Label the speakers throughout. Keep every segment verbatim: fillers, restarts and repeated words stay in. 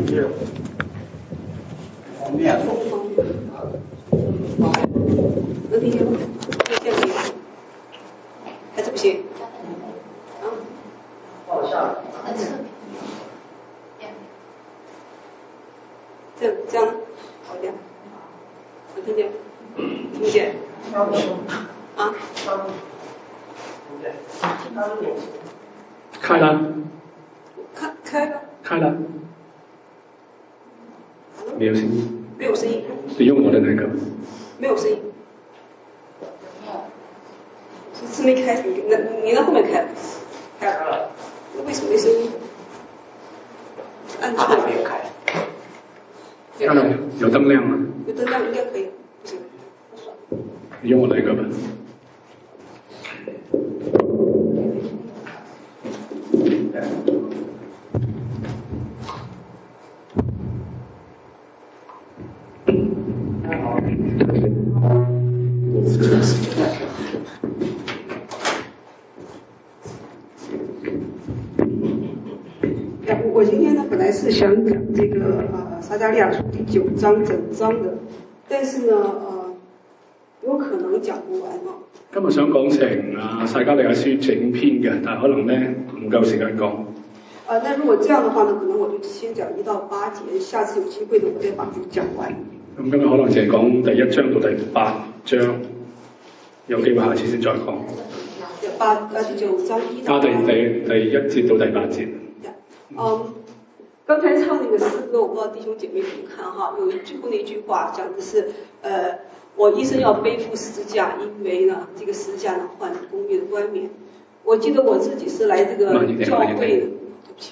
Speaker 1: 这方面。
Speaker 2: 能听见吗？听见没有？还是不行？啊？
Speaker 1: 往下。
Speaker 2: 这这样好一点。能听见？听不见？啊？
Speaker 3: 开了。
Speaker 2: 开开了。
Speaker 3: 开了。没有声音。
Speaker 2: 没有声音。
Speaker 3: 你用我的那个。
Speaker 2: 没有声音。是是没开，你那你那后面开了。开了。那为什么没声音？按错了。没有开。
Speaker 3: 看到有灯亮吗？
Speaker 2: 有灯亮应该可以，不行。
Speaker 3: 你用我那个吧。
Speaker 2: 我今天呢，本来是想讲这个呃撒迦利亚书第九章整章的，但是呢呃有可能講不完啊。
Speaker 3: 今日想講成啊撒迦利亞書整篇嘅，但係可能咧唔夠時間講。
Speaker 2: 啊，那如果這樣的話呢，可能我就先講一到八節，下次有機會呢，我再把它講完。
Speaker 3: 咁今日可能淨係講第一章到第八章，有機會下次先再講。
Speaker 2: 八啊第九章一到。
Speaker 3: 啊，第第第一節到第八節。
Speaker 2: 嗯，剛才唱那個詩歌，我不知道弟兄姐妹怎麼看哈。有一最後那句話講的是，呃，我一生要背負十字架，因為呢，這個十字架呢換公義的冠冕。我記得我自己是來這個教會的，對不起。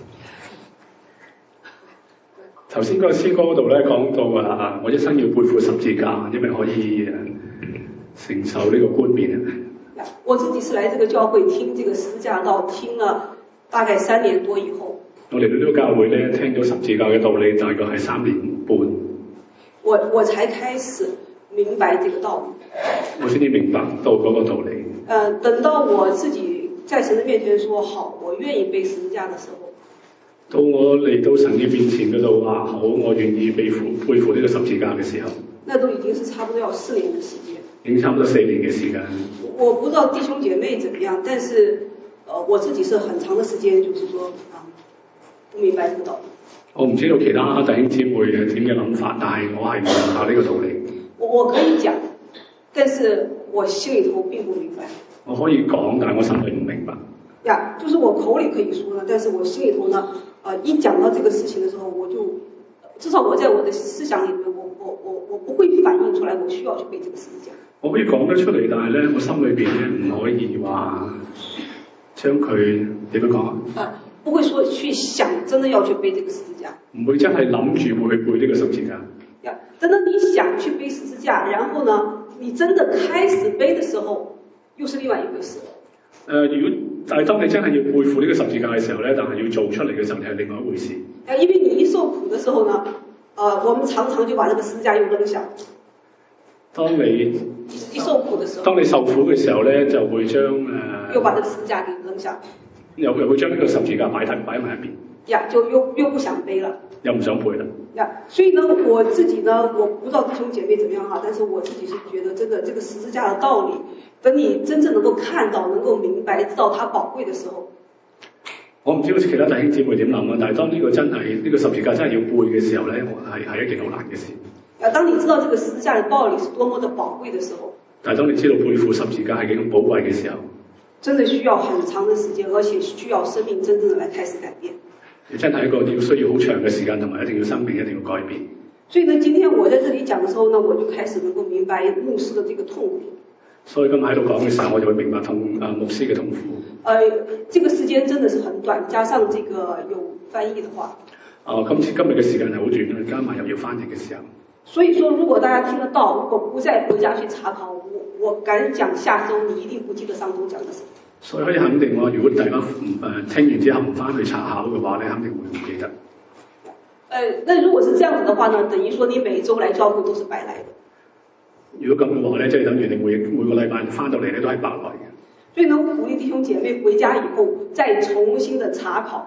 Speaker 3: 頭先嗰個詩歌嗰度咧講到啊，我一生要背負十字架，因為可以承受呢個冠冕。
Speaker 2: 我自己是來這個教會聽這個十字架道，聽了大概三年多以後。
Speaker 3: 我哋呢個教會咧聽到十字架嘅道理，大概係三年半。
Speaker 2: 我我才開始明白這個道理。
Speaker 3: 我先至明白到嗰個道理。
Speaker 2: 呃，等到我自己在神的面前說好，我願意背十字架的時候。
Speaker 3: 到我嚟到神嘅面前嗰度話好，我願意背負背負呢個十字架嘅時候。那
Speaker 2: 都已經是差不多要四年嘅時間。
Speaker 3: 已經差唔多四年嘅時間。
Speaker 2: 我不知道弟兄姐妹怎麼樣，但是，呃，我自己是很長的時間，就是說啊，不明白這個道理。
Speaker 3: 我唔知道其他弟兄姊妹嘅點嘅諗法，但係我係唔明白呢個道理。
Speaker 2: 我我可以講，但是我心裏頭並不明白。
Speaker 3: 我可以講，但係我心裏唔明白。
Speaker 2: 呀，就是我口裏可以說呢，但是我心裏頭呢，呃，一講到這個事情的時候，我就至少我在我的思想裏面，我我我我不會反映出來，我需要去背這個十字架。
Speaker 3: 我可以講得出嚟，但係咧，我心裏邊咧唔可以話將佢點樣講啊？
Speaker 2: 啊，不會說去想真的要去背這個十字架。
Speaker 3: 唔會真係諗住會去背呢個十字架。
Speaker 2: 呀，等到你想去背十字架，然後呢，你真的開始背的時候，又是另外一回事。
Speaker 3: 誒、呃，如果但係當你真係要背負呢個十字架嘅時候咧，但係要做出嚟嘅時候，係另外一回事。
Speaker 2: 啊，因為你一受苦的時候呢，呃，我們常常就把這個十字架又扔下。
Speaker 3: 當你
Speaker 2: 一受苦的時候，
Speaker 3: 當你受苦嘅時候咧，就會將誒、呃、
Speaker 2: 又把這個十字架給扔下，
Speaker 3: 又又會將呢個十字架擺喺擺埋一邊。
Speaker 2: 呀，就又又不想背了，
Speaker 3: 又唔想背啦。
Speaker 2: 呀，所以呢，我自己呢，我不知道弟兄姐妹怎麼樣哈，但是我自己是覺得這個這個十字架的道理，等你真正能夠看到、能夠明白、知道它寶貴的時候，
Speaker 3: 我唔知道其他弟兄姊妹點諗啊，但係當呢個真係呢、這個十字架真係要背嘅時候咧，係係一件好難嘅事。
Speaker 2: 啊，當你知道這個十字架的道理是多麼的寶貴的時候，
Speaker 3: 但係當你知道背負十字架係幾咁寶貴嘅時候，
Speaker 2: 真的需要很長的時間，而且需要生命真正的來開始改變。
Speaker 3: 真係一個要需要好長嘅時間，同埋一定要生命一定要改變。
Speaker 2: 所以呢，今天我在這裡講的時候呢，我就開始能夠明白牧師的這個痛苦。
Speaker 3: 所以今日喺度講嘅時候，我就會明白痛啊牧師嘅痛苦。
Speaker 2: 呃，這個時間真的是很短，加上這個有翻譯的話。
Speaker 3: 哦，今次今日嘅時間係好短，加埋又要翻譯嘅時候。
Speaker 2: 所以說，如果大家聽得到，如果不再回家去查考，我我敢講下周你一定不記得上周講的什麼。所以可以肯定喎，如果大家唔誒聽完之後唔翻去查考嘅話，你肯定會唔記得。呃，那如果是這樣子的話呢，等於說你每一週來教會都是白來的。如果咁嘅話咧，即係等於你每每個禮拜翻到嚟咧都係白來嘅。所以呢，我鼓勵弟兄姐妹回家以後再重新的查考，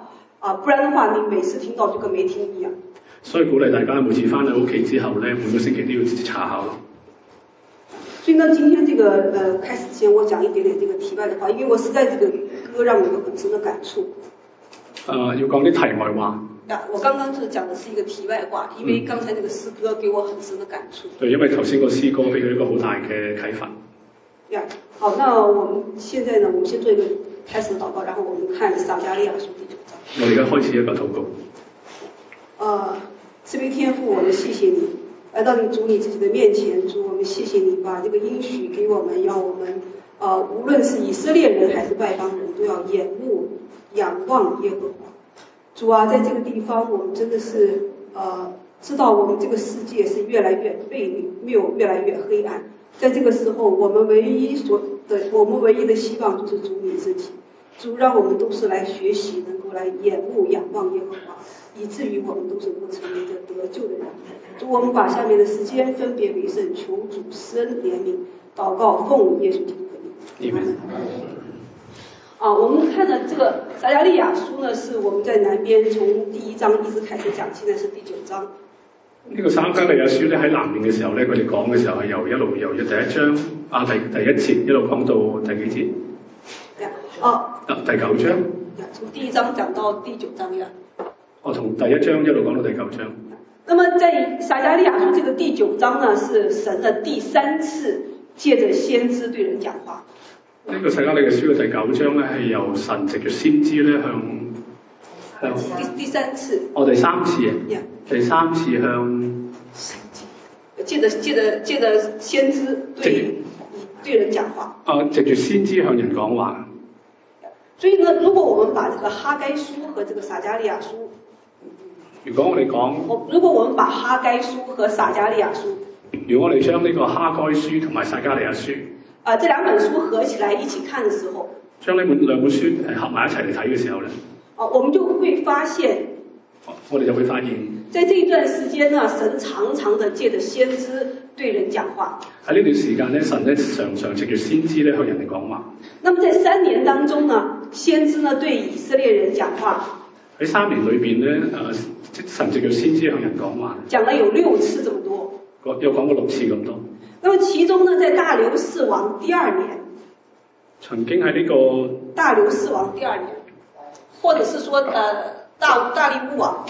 Speaker 2: 啊，不然的話你每次聽到就跟沒聽一樣。
Speaker 3: 所以鼓勵大家每次翻到屋企之後咧，每個星期都要查考。
Speaker 2: 所以呢，今天這個呃開始之前，我講一點點這個題外的話，因為我實在這個歌讓我有很深的感觸。
Speaker 3: 呃，要講啲題外話。
Speaker 2: 啊，我剛剛是講的是一個題外話，因為剛才那個詩歌給我很深的感觸。
Speaker 3: 對，因為頭先個詩歌俾佢一個好大嘅啟發。
Speaker 2: 呀，好，那我們現在呢，我們先做一個開始禱告，然後我們看撒迦利亞書第九章。
Speaker 3: 我哋而家開始一個禱告。
Speaker 2: 呃，慈悲天父，我們謝謝你，來到你主你自己的面前，主，我們謝謝你把這個應許給我們，要我們呃，無論是以色列人還是外邦人，都要眼目仰望耶和華。主啊，在這個地方，我們真的是呃，知道我們這個世界是越來越悖謬，越來越黑暗。在這個時候，我們唯一所的，我們唯一的希望就是主你自己。主，讓我們都是來學習，能夠來眼目仰望耶和華，以至於我們都是能夠成為一個得救的人。主，我們把下面的時間分別為聖，求主施恩憐憫，禱告奉耶穌基督的名。阿門。啊，我們看的這個撒迦利亞書呢，是我們在南邊從第一章一直開始講，現在是第九章。
Speaker 3: 呢個撒迦利亞書咧喺南面嘅時候咧，佢哋講嘅時候係由一路由第一章啊第第一節一路講到第幾節？
Speaker 2: 呀，哦，
Speaker 3: 啊第九章。
Speaker 2: 呀，從第一章講到第九章呀。
Speaker 3: 我從第一章一路講到第九章。
Speaker 2: 那麼在撒迦利亞書這個第九章呢，是神的第三次借着先知對人講話。
Speaker 3: 呢個撒迦利亞書嘅第九章咧，係由神藉著先知咧向向
Speaker 2: 第第三次，
Speaker 3: 哦第三次啊，yeah. 第三次向
Speaker 2: 借着借着借着先知對對人講話。啊，
Speaker 3: 藉著先知向人講話。
Speaker 2: 所以呢，如果我們把這個哈該書和這個撒迦利亞書，
Speaker 3: 如果我哋講，
Speaker 2: 如果我們把哈該書和撒迦利亞書，
Speaker 3: 如果我哋將呢個哈該書同埋撒迦利亞書。
Speaker 2: 啊，這兩本書合起來一起看的時候，
Speaker 3: 將呢本兩本書誒合埋一齊嚟睇嘅時候咧，
Speaker 2: 啊，我們就會發現，
Speaker 3: 我哋就會發現，
Speaker 2: 在這一段時間呢，神常常的借着先知對人講話。
Speaker 3: 喺呢段時間咧，神咧常常藉住先知咧向人哋講話。
Speaker 2: 那麼在三年當中呢，先知呢對以色列人講話。
Speaker 3: 喺三年裏邊咧，誒神藉住先知向人講話。
Speaker 2: 講了有六次這麼多。
Speaker 3: 有講過六次咁多。
Speaker 2: 那麼其中呢，在大流士王第二年，
Speaker 3: 曾經喺呢個
Speaker 2: 大流士王第二年，或者是說，呃，大大利烏王，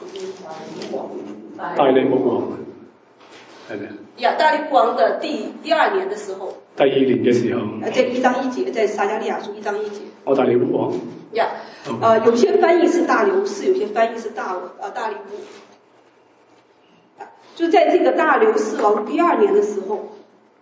Speaker 3: 大利烏王，係咪啊？
Speaker 2: 呀，大利烏王的第第二年的時候，
Speaker 3: 第二年嘅時候，
Speaker 2: 呃，這一章一節，在撒迦利亞書一章一節。
Speaker 3: 哦，大利烏王。
Speaker 2: 呀，呃，有些翻譯是大流士，有些翻譯是大呃大利烏。就在這個大流士王第二年的時候，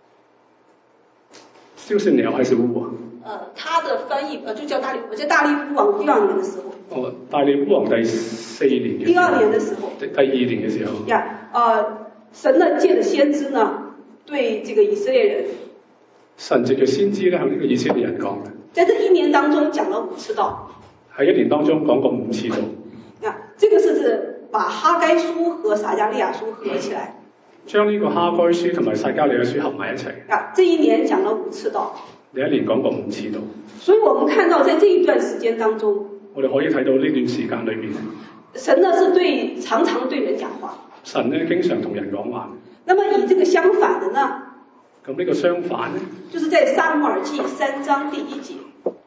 Speaker 3: 就是鳥還是烏王？
Speaker 2: 呃，他的翻譯呃就叫大利烏，在大利烏王第二年的時候。
Speaker 3: 哦，大利烏王第四年。
Speaker 2: 第二年的時候。
Speaker 3: 第第二年嘅時候。
Speaker 2: 呀，呃，神呢借着先知呢對這個以色列人。
Speaker 3: 神藉着先知咧向呢個以色列人講嘅。
Speaker 2: 在這一年當中講了五次道。
Speaker 3: 喺一年當中講過五次道。
Speaker 2: 呀，這個是指。把哈該書和撒迦利亞書合起來，
Speaker 3: 將呢個哈該書同埋撒迦利亞書合埋一齊。
Speaker 2: 啊，這一年講了五次道。
Speaker 3: 第一年講過五次道。
Speaker 2: 所以我們看到在這一段時間當中，
Speaker 3: 我哋可以睇到呢段時間裏面，
Speaker 2: 神呢是對常常對人講話。
Speaker 3: 神呢經常同人講話。
Speaker 2: 那麼以這個相反的呢？
Speaker 3: 咁呢個相反呢？
Speaker 2: 就是在撒母耳記三章第一節。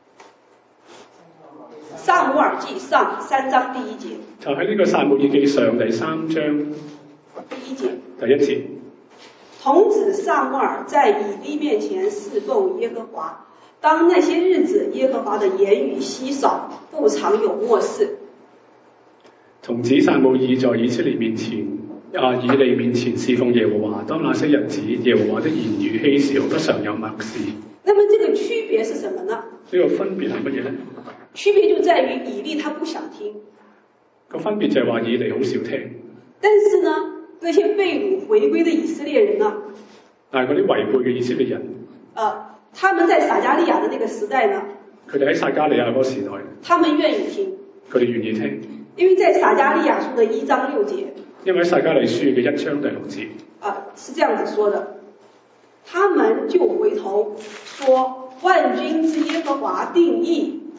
Speaker 2: 撒母耳記上三章第一節，
Speaker 3: 就喺呢個撒母耳記上第三章
Speaker 2: 第一節，
Speaker 3: 第一節。
Speaker 2: 童子撒母耳在以利面前侍奉耶和華，當那些日子，耶和華的言語稀少，不常有默示。
Speaker 3: 童子撒母耳在以色列面前啊以利面前侍奉耶和華，當那些日子，耶和華的言語稀少，不常有默示。
Speaker 2: 那麼這個區別是什麼呢？
Speaker 3: 呢個分別係乜嘢呢？
Speaker 2: 區別就在於以利他不想聽，
Speaker 3: 個分別就係話以利好少聽。
Speaker 2: 但是呢，那些被擄回歸的以色列人呢？
Speaker 3: 但係嗰啲違背嘅以色列人，
Speaker 2: 呃，他們在撒迦利亞的那個時代呢？
Speaker 3: 佢哋喺撒迦利亞嗰個時代，
Speaker 2: 他們願意聽，
Speaker 3: 佢哋願意聽，
Speaker 2: 因為在撒迦利亞書的一章六節，
Speaker 3: 因為喺撒迦利書嘅一章第六節，
Speaker 2: 啊、呃，是這樣子說的，他們就回頭說，萬軍之耶和華定意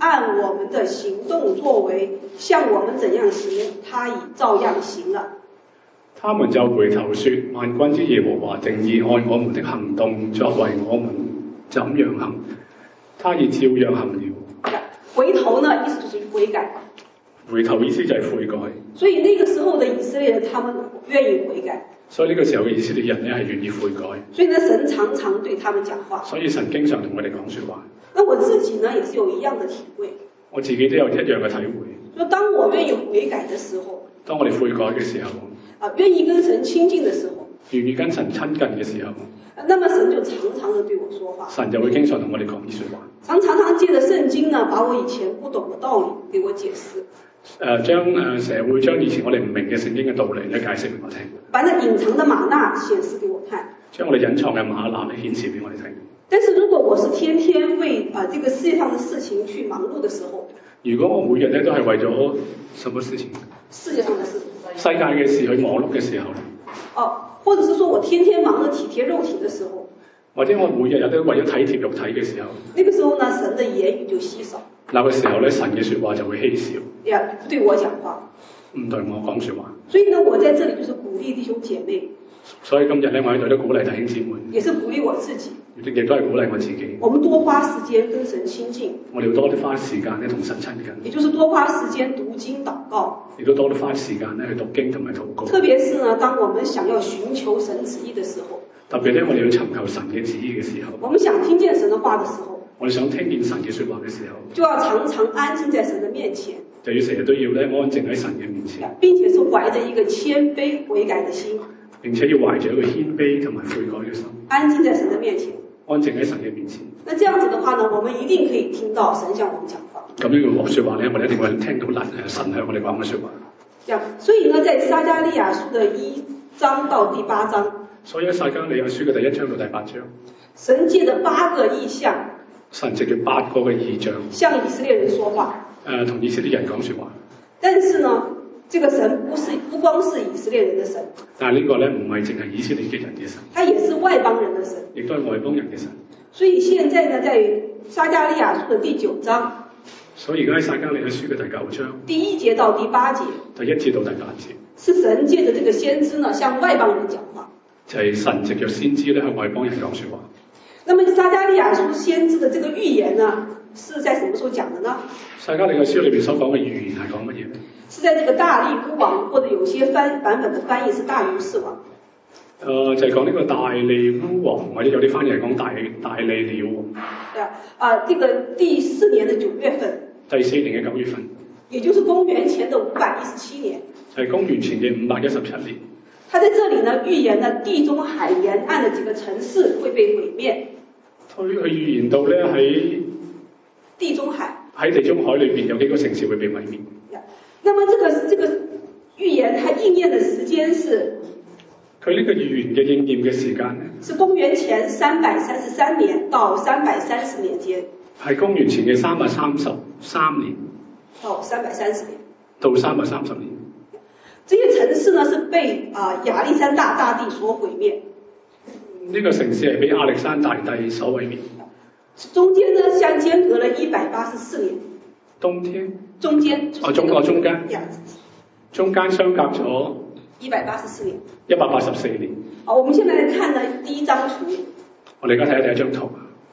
Speaker 2: 按我們的行動作為，像我們怎樣行，他已照樣行了。
Speaker 3: 他們就回頭說：萬軍之耶和華定意按我們的行動作為我們怎樣行，他已照樣行了。
Speaker 2: 回頭呢，意思就是悔改。
Speaker 3: 回頭意思就係悔改。
Speaker 2: 所以那個時候的以色列人，他們願意悔改。
Speaker 3: 所以呢個時候嘅以色列人咧係願意悔改。
Speaker 2: 所以呢，神常常對他們講話。所
Speaker 3: 以神經常同我哋講説話。
Speaker 2: 那我自己呢，也是有一樣的體會。
Speaker 3: 我自己都有一樣嘅體會。
Speaker 2: 就當我願意悔改的時候，
Speaker 3: 當我哋悔改嘅時候，
Speaker 2: 啊，願意跟神親近的時候，
Speaker 3: 願意跟神親近嘅時候，
Speaker 2: 那麼神就常常的對我說話。
Speaker 3: 神就會經常同我哋講呢説話。
Speaker 2: 常常常借着聖經呢，把我以前不懂的道理給我解釋。
Speaker 3: 誒、呃、將誒成日會將以前我哋唔明嘅聖經嘅道理咧解釋俾我聽。
Speaker 2: 把那隱藏的瑪納顯示給我看。
Speaker 3: 將我哋隱藏嘅瑪納咧顯示俾我哋聽。
Speaker 2: 但是如果我是天天為啊、呃、這個世界上的事情去忙碌的時候，
Speaker 3: 如果我每日咧都係為咗什麼事情？
Speaker 2: 世界上的事情。
Speaker 3: 世界嘅事去忙碌嘅時候。
Speaker 2: 哦，或者是說我天天忙着體貼肉體的時候。
Speaker 3: 或者我每日日都為咗體貼肉體嘅時候。
Speaker 2: 那個時候呢，神的言語就稀少。那
Speaker 3: 個時候咧，神嘅説話就會稀少。
Speaker 2: 呀，不對我講話。
Speaker 3: 唔對我講説話。
Speaker 2: 所以呢，我在這裡就是鼓勵弟兄姐妹。
Speaker 3: 所以今日咧，我喺度都鼓勵弟兄姊妹。
Speaker 2: 也是鼓勵我自己。亦
Speaker 3: 都係鼓勵我自己。
Speaker 2: 我們多花時間跟神親近。
Speaker 3: 我哋要多啲花時間咧同神親近。
Speaker 2: 也就是多花時間讀經禱告。亦
Speaker 3: 都多啲花時間咧去讀經同埋禱告。
Speaker 2: 特別是呢，當我們想要尋求神旨意的時候。
Speaker 3: 特別咧，我哋要尋求神嘅旨意嘅時候。
Speaker 2: 我們想聽見神的話的時候。
Speaker 3: 我哋想聽見神嘅説話嘅時候。
Speaker 2: 就要常常安靜在神的面前。
Speaker 3: 就要成日都要咧安靜喺神嘅面前。
Speaker 2: 並且是懷着一個謙卑悔改的心。
Speaker 3: 並且要懷着一個謙卑同埋悔改嘅心。
Speaker 2: 安靜在神的面前。
Speaker 3: 安靜喺神嘅面前。
Speaker 2: 那這樣子的話呢，我們一定可以聽到神向我們講話。
Speaker 3: 咁樣嘅説話咧，我哋一定會聽到神向我哋講嘅説話。
Speaker 2: 這樣，所以呢，在撒迦利亞書的一章到第八章。
Speaker 3: 所以喺撒迦利亞書嘅第一章到第八章。
Speaker 2: 神借着八個異象。
Speaker 3: 神藉住八個嘅異象。
Speaker 2: 向以色列人說話。誒、
Speaker 3: 呃，同以色列人講説話。
Speaker 2: 但是呢，這個神不是不光是以色列人的神。
Speaker 3: 但係呢個咧唔係淨係以色列嘅人嘅神。
Speaker 2: 他也是外邦人的神。亦
Speaker 3: 都係外邦人嘅神。
Speaker 2: 所以現在呢，在撒迦利亞書的第九章。
Speaker 3: 所以而家喺撒迦利亞書嘅第九章。
Speaker 2: 第一節到第八節。
Speaker 3: 第一節到第八節。
Speaker 2: 是神借着這個先知呢，向外邦人講話。
Speaker 3: 就係神藉着先知咧向外邦人講説話。
Speaker 2: 那麼撒迦利亞書先知的這個預言呢，是在什麼時候講的呢？
Speaker 3: 撒迦利亞書裏面所講嘅預言係講乜嘢呢？
Speaker 2: 是在這個大利烏王，或者有些翻版本的翻譯是大流士王。
Speaker 3: 誒、呃，就係講呢個大利烏王，或者有啲翻譯係講大大利了王。
Speaker 2: 對啊，啊，這個第四年的九月份。第四年嘅九月份。也就是公元前的五百一十七年。就係公元前嘅五百一十七年。他在這裡呢預言呢地中海沿岸的幾個城市會被毀滅。
Speaker 3: 佢佢預言到咧喺
Speaker 2: 地中海。
Speaker 3: 喺地中海裏邊有幾個城市會被毀滅。
Speaker 2: 那麼這個這個預言它應驗的時間是？
Speaker 3: 佢呢個預言嘅應驗嘅時間咧？
Speaker 2: 是公元前三百三十三年到三百三十年間。係
Speaker 3: 公元前嘅三百三十三年。
Speaker 2: 到三百三十年。
Speaker 3: 到三百三十年。
Speaker 2: 這些城市呢是被啊亞歷山大大帝所毀滅。
Speaker 3: 呢個城市係被亞歷山大帝所毀滅。
Speaker 2: 中間呢相間隔了一百八十四年。
Speaker 3: 冬天。
Speaker 2: 中間。
Speaker 3: 哦，中國中間。中間相隔咗
Speaker 2: 一百八十四年。
Speaker 3: 一百八十四年。
Speaker 2: 好，我們現在來看呢第一張圖。
Speaker 3: 我哋而家睇下第一張圖。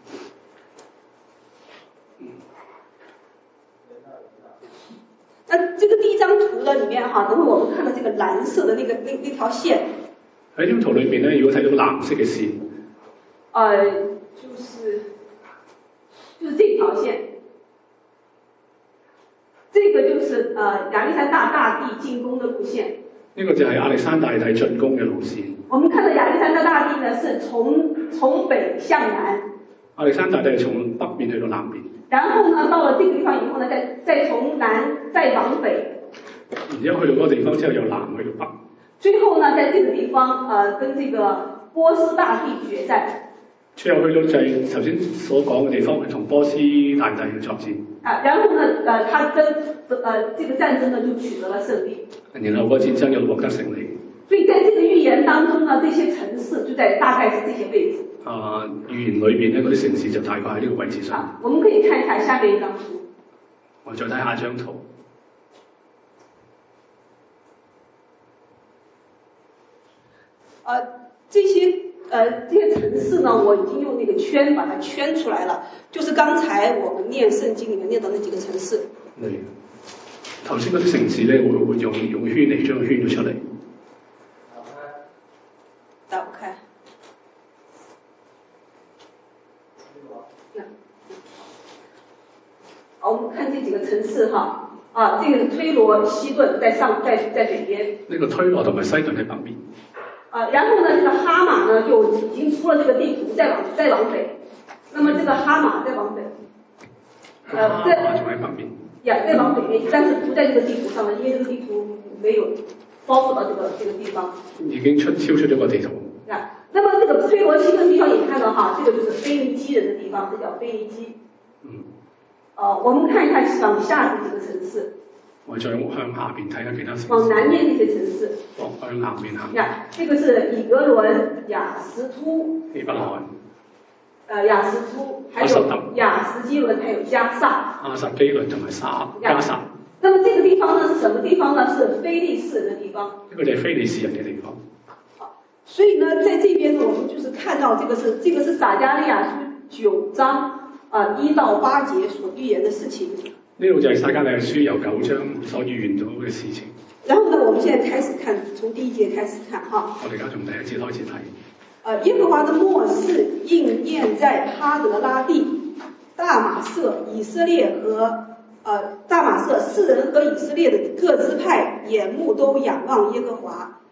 Speaker 2: 那這個第一張圖呢，裡面哈，等會我們看到這個藍色的那個那那條線。
Speaker 3: 喺呢張圖裏面呢，如果睇到藍色嘅線，
Speaker 2: 呃，就是就是這條線，這個就是呃亞歷山大大帝進攻的路線。
Speaker 3: 呢個就係亞歷山大帝進攻嘅路線。
Speaker 2: 我們看到亞歷山大大帝呢，是從從北向南。
Speaker 3: 亞歷山大帝係從北面去到南面。
Speaker 2: 然後呢，到了這個地方以後呢，再再從南再往北。
Speaker 3: 然之後去到嗰個地方之後，由南去到北。
Speaker 2: 最後呢，在這個地方，呃，跟這個波斯大帝決戰。
Speaker 3: 最後去到就係頭先所講嘅地方，同波斯大帝嘅作戰。啊，
Speaker 2: 然後呢，呃，他跟呃這個戰爭呢就取得了勝利。
Speaker 3: 然後個戰爭又獲得勝利。
Speaker 2: 所以在這個預言當中呢，這些城市就在大概是這些位置。啊，
Speaker 3: 預言裏面呢，嗰啲城市就大概喺呢個位置上。
Speaker 2: 啊，我們可以看一下下面一張圖。
Speaker 3: 我再睇下張圖。
Speaker 2: 呃，这些呃这些城市呢，我已經用那個圈把它圈出來了，就是剛才我們念聖經裡面念到那幾個城市。
Speaker 3: 係。頭先嗰啲城市咧，會會用用圈嚟將佢圈咗出嚟。
Speaker 2: 打不開。好，我們看這幾個城市哈，啊，這個是推羅、西頓在上，在在北邊。
Speaker 3: 呢個推羅同埋西頓喺北面。
Speaker 2: 啊，然後呢，這個哈馬呢就已經出了這個地圖，再往再往北。那麼這個哈馬再往北，呃，在
Speaker 3: 仲喺北面。
Speaker 2: 呀，再往北邊，但是不在這個地圖上了，因為這個地圖沒有包覆到這個這個地方。
Speaker 3: 已經出超出咗個地圖。
Speaker 2: 呀，那麼這個推羅西頓地方也看到哈，這個就是腓尼基人的地方，這叫腓尼基。
Speaker 3: 嗯。
Speaker 2: 呃，我們看一看往下的幾個城市。
Speaker 3: 我再向下邊睇下其他城市。
Speaker 2: 往南面這些城市。
Speaker 3: 往向南面行。
Speaker 2: 呀，這個是以格倫、雅什突。
Speaker 3: 希伯來。
Speaker 2: 呃，雅什突，還有雅什基倫，還有加薩。
Speaker 3: 亞實基倫同埋沙加薩。
Speaker 2: 那麼這個地方呢，是什麼地方呢？是非利士人的地方。
Speaker 3: 呢個就係非利士人嘅地方。
Speaker 2: 好，所以呢，在這邊呢，我們就是看到這個是這個是撒迦利亞書九章啊一到八節所預言的事情。
Speaker 3: 呢度就係撒迦利亞書由九章所預言到嘅事情。
Speaker 2: 然後呢，我們現在開始看，從第一節開始看哈。
Speaker 3: 我哋而家從第一節開始睇。
Speaker 2: 呃，耶和華的末世應驗在哈德拉地、大馬色、以色列和呃大馬色四人和以色列的各支派眼目都仰望耶和華。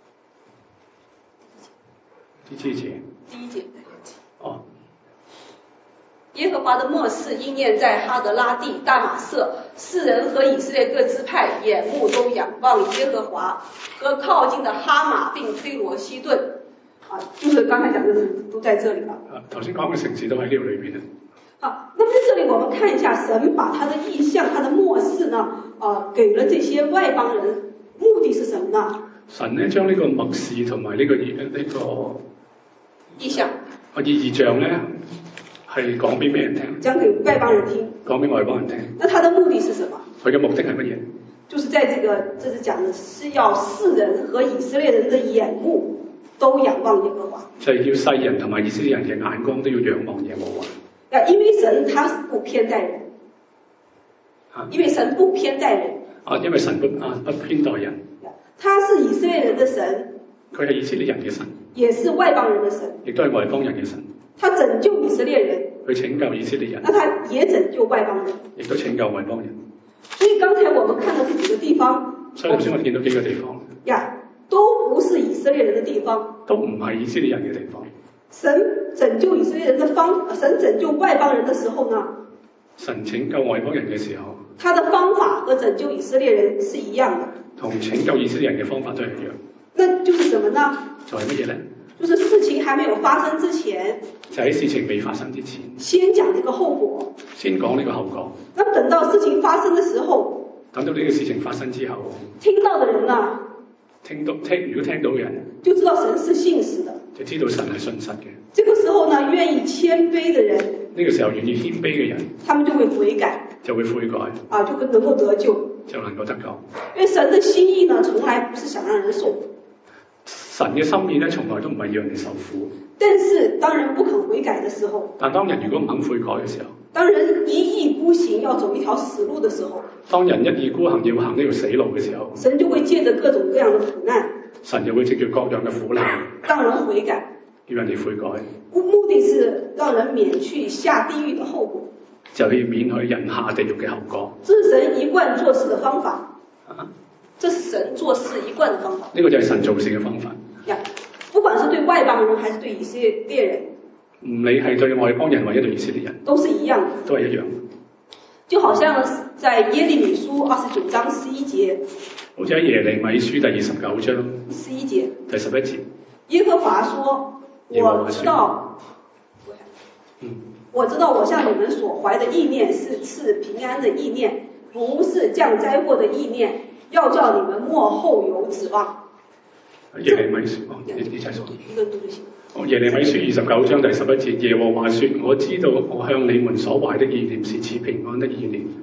Speaker 3: 第幾節？
Speaker 2: 第一節。
Speaker 3: 哦。
Speaker 2: 耶和華的末世應驗在哈德拉地、大馬色四人和以色列各支派眼目都仰望耶和華，和靠近的哈馬並推羅西頓。啊，就是剛才講的都在這裡了。
Speaker 3: 啊，頭先講嘅城市都喺呢度裏邊啊。
Speaker 2: 好，那麼在這裡我們看一下，神把他的意象、他的末世呢，呃，給了這些外邦人，目的是什麼呢？
Speaker 3: 神呢將呢個默示同埋呢個意呢、這個
Speaker 2: 意象
Speaker 3: 啊意象咧係講俾咩人聽？
Speaker 2: 講給外邦人聽。
Speaker 3: 講俾外邦人聽。
Speaker 2: 那他的目的是什麼？
Speaker 3: 佢嘅目的係乜嘢？
Speaker 2: 就是在這個，這是講的是要世人和以色列人的眼目都仰望耶和華，
Speaker 3: 就係叫世人同埋以色列人嘅眼光都要仰望耶和華。
Speaker 2: 啊，因為神他是不偏待人，啊，因為神不偏待人。啊，
Speaker 3: 因為神不啊不偏待人。
Speaker 2: 他是以色列人的神，
Speaker 3: 佢係以色列人嘅神，
Speaker 2: 也是外邦人的神，
Speaker 3: 亦都係外邦人嘅神。
Speaker 2: 他拯救以色列人，
Speaker 3: 佢拯救以色列人，
Speaker 2: 那他也拯救外邦人，
Speaker 3: 亦都拯救外邦人。
Speaker 2: 所以剛才我們看到這幾個地方，
Speaker 3: 所以頭先我哋見到幾個地方，
Speaker 2: 呀，都不是以色列人的地方，
Speaker 3: 都唔係以色列人嘅地方。
Speaker 2: 神拯救以色列人的方，神拯救外邦人的時候呢，
Speaker 3: 神拯救外邦人嘅時候，
Speaker 2: 他的方法和拯救以色列人是一樣的，
Speaker 3: 同拯救以色列人嘅方法都係一樣。
Speaker 2: 那就是什麼呢？
Speaker 3: 就係乜嘢咧？
Speaker 2: 就是事情還沒有發生之前，
Speaker 3: 就喺事情未發生之前，
Speaker 2: 先講呢個後果，
Speaker 3: 先講呢個後果。
Speaker 2: 那等到事情發生的時候，
Speaker 3: 等到呢個事情發生之後，
Speaker 2: 聽到的人呢，
Speaker 3: 聽到聽如果聽到嘅人，
Speaker 2: 就知道神是信實的，
Speaker 3: 就知道神係信實嘅。
Speaker 2: 這個時候呢，願意謙卑的人，
Speaker 3: 呢個時候願意謙卑嘅人，
Speaker 2: 他們就會悔改，
Speaker 3: 就會悔改，
Speaker 2: 啊，就能夠得救，
Speaker 3: 就能夠得救。
Speaker 2: 因為神的心意呢，從來不是想讓人受苦。
Speaker 3: 神嘅心意咧，從來都唔係要人哋受苦。
Speaker 2: 但是當人不肯悔改的時候，
Speaker 3: 但當人如果唔肯悔改嘅時候，
Speaker 2: 當人一意孤行要走一條死路的時候，
Speaker 3: 當人一意孤行要行呢條死路嘅時候，
Speaker 2: 神就會借着各種各樣的苦難，
Speaker 3: 神就會藉住各樣嘅苦難，
Speaker 2: 讓人悔改，
Speaker 3: 叫人哋悔改。
Speaker 2: 目的是讓人免去下地獄的後果，
Speaker 3: 就可以免去人下地獄嘅後果。
Speaker 2: 這是神一貫做事的方法。
Speaker 3: 啊，
Speaker 2: 這是神做事一貫的方法。
Speaker 3: 呢個就係神做事嘅方法。
Speaker 2: 呀，不管是對外邦人還是對以色列人，
Speaker 3: 唔理係對外邦人或者對以色列人，
Speaker 2: 都是一樣的，
Speaker 3: 都係一樣。
Speaker 2: 就好像在耶利米書二十九章十一節，
Speaker 3: 好似喺耶利米書第二十九章
Speaker 2: 十一節，
Speaker 3: 第十一節，
Speaker 2: 耶和華說：我知道，
Speaker 3: 嗯，
Speaker 2: 我知道我向你們所懷的意念是賜平安的意念，不是降災禍的意念，要叫你們末後有指望。
Speaker 3: 耶利米書，哦，你你再說。
Speaker 2: 一個讀就行。
Speaker 3: 哦，耶利米書二十九章第十一節，耶和華說：我知道我向你們所懷的意念是賜平安的意念，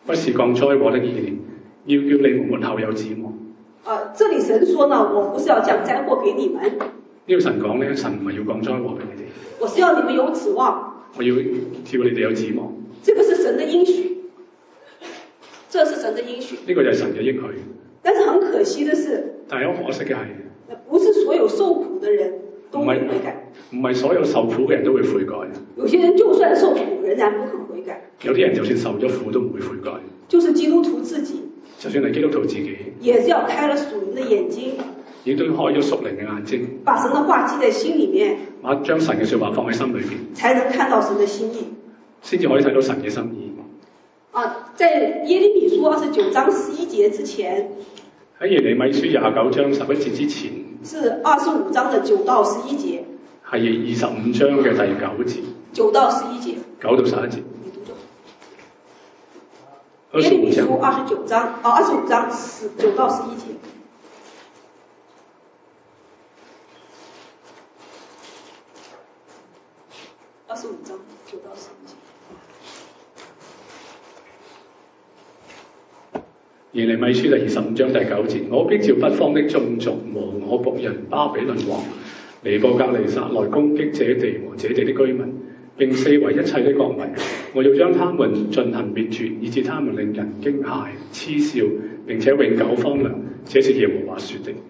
Speaker 3: 不是降災禍的意念，要叫你們末後有指望。
Speaker 2: 呃，這裡神說呢，我不是要降災禍給你們。
Speaker 3: 呢個神講咧，神唔係要降災禍俾你哋。
Speaker 2: 我是要你們有指望。
Speaker 3: 我要叫你哋有指望。
Speaker 2: 這個是神的應許，這是神的應許。
Speaker 3: 呢個就係神嘅應許。
Speaker 2: 但是很可惜的是，
Speaker 3: 但係好可惜嘅係，
Speaker 2: 不是所有受苦的人都會悔改。唔係所有受苦嘅人都會悔改。有些人就算受苦，仍然不肯悔改。
Speaker 3: 有啲人就算受咗苦都唔會悔改。
Speaker 2: 就是基督徒自己。
Speaker 3: 就算係基督徒自己，
Speaker 2: 也是要開了屬靈的眼睛。
Speaker 3: 亦都開咗屬靈嘅眼睛。
Speaker 2: 把神的話記在心裡面。
Speaker 3: 把將神嘅說話放喺心裏邊。
Speaker 2: 才能看到神的心意。
Speaker 3: 先至可以睇到神嘅心意。
Speaker 2: 啊，在耶利米書二十九章十一節之前。
Speaker 3: 喺耶利米書廿九章十一節之前。
Speaker 2: 是二十五章的九到十一節。
Speaker 3: 係二十五章嘅第九節。
Speaker 2: 九到十一節。
Speaker 3: 九到十一節。
Speaker 2: 你讀咗。耶利米書二十九章，啊，二十五章十九到十一節。二十五章九到十一節。
Speaker 3: 耶利米書第二十五章第九節，我必照北方的眾族和我僕人巴比倫王尼布甲尼撒來攻擊這地和這地的居民，並四圍一切的國民。我要將他們進行滅絕，以致他們令人驚駭、嗤笑，並且永久荒涼。這是耶和華說的。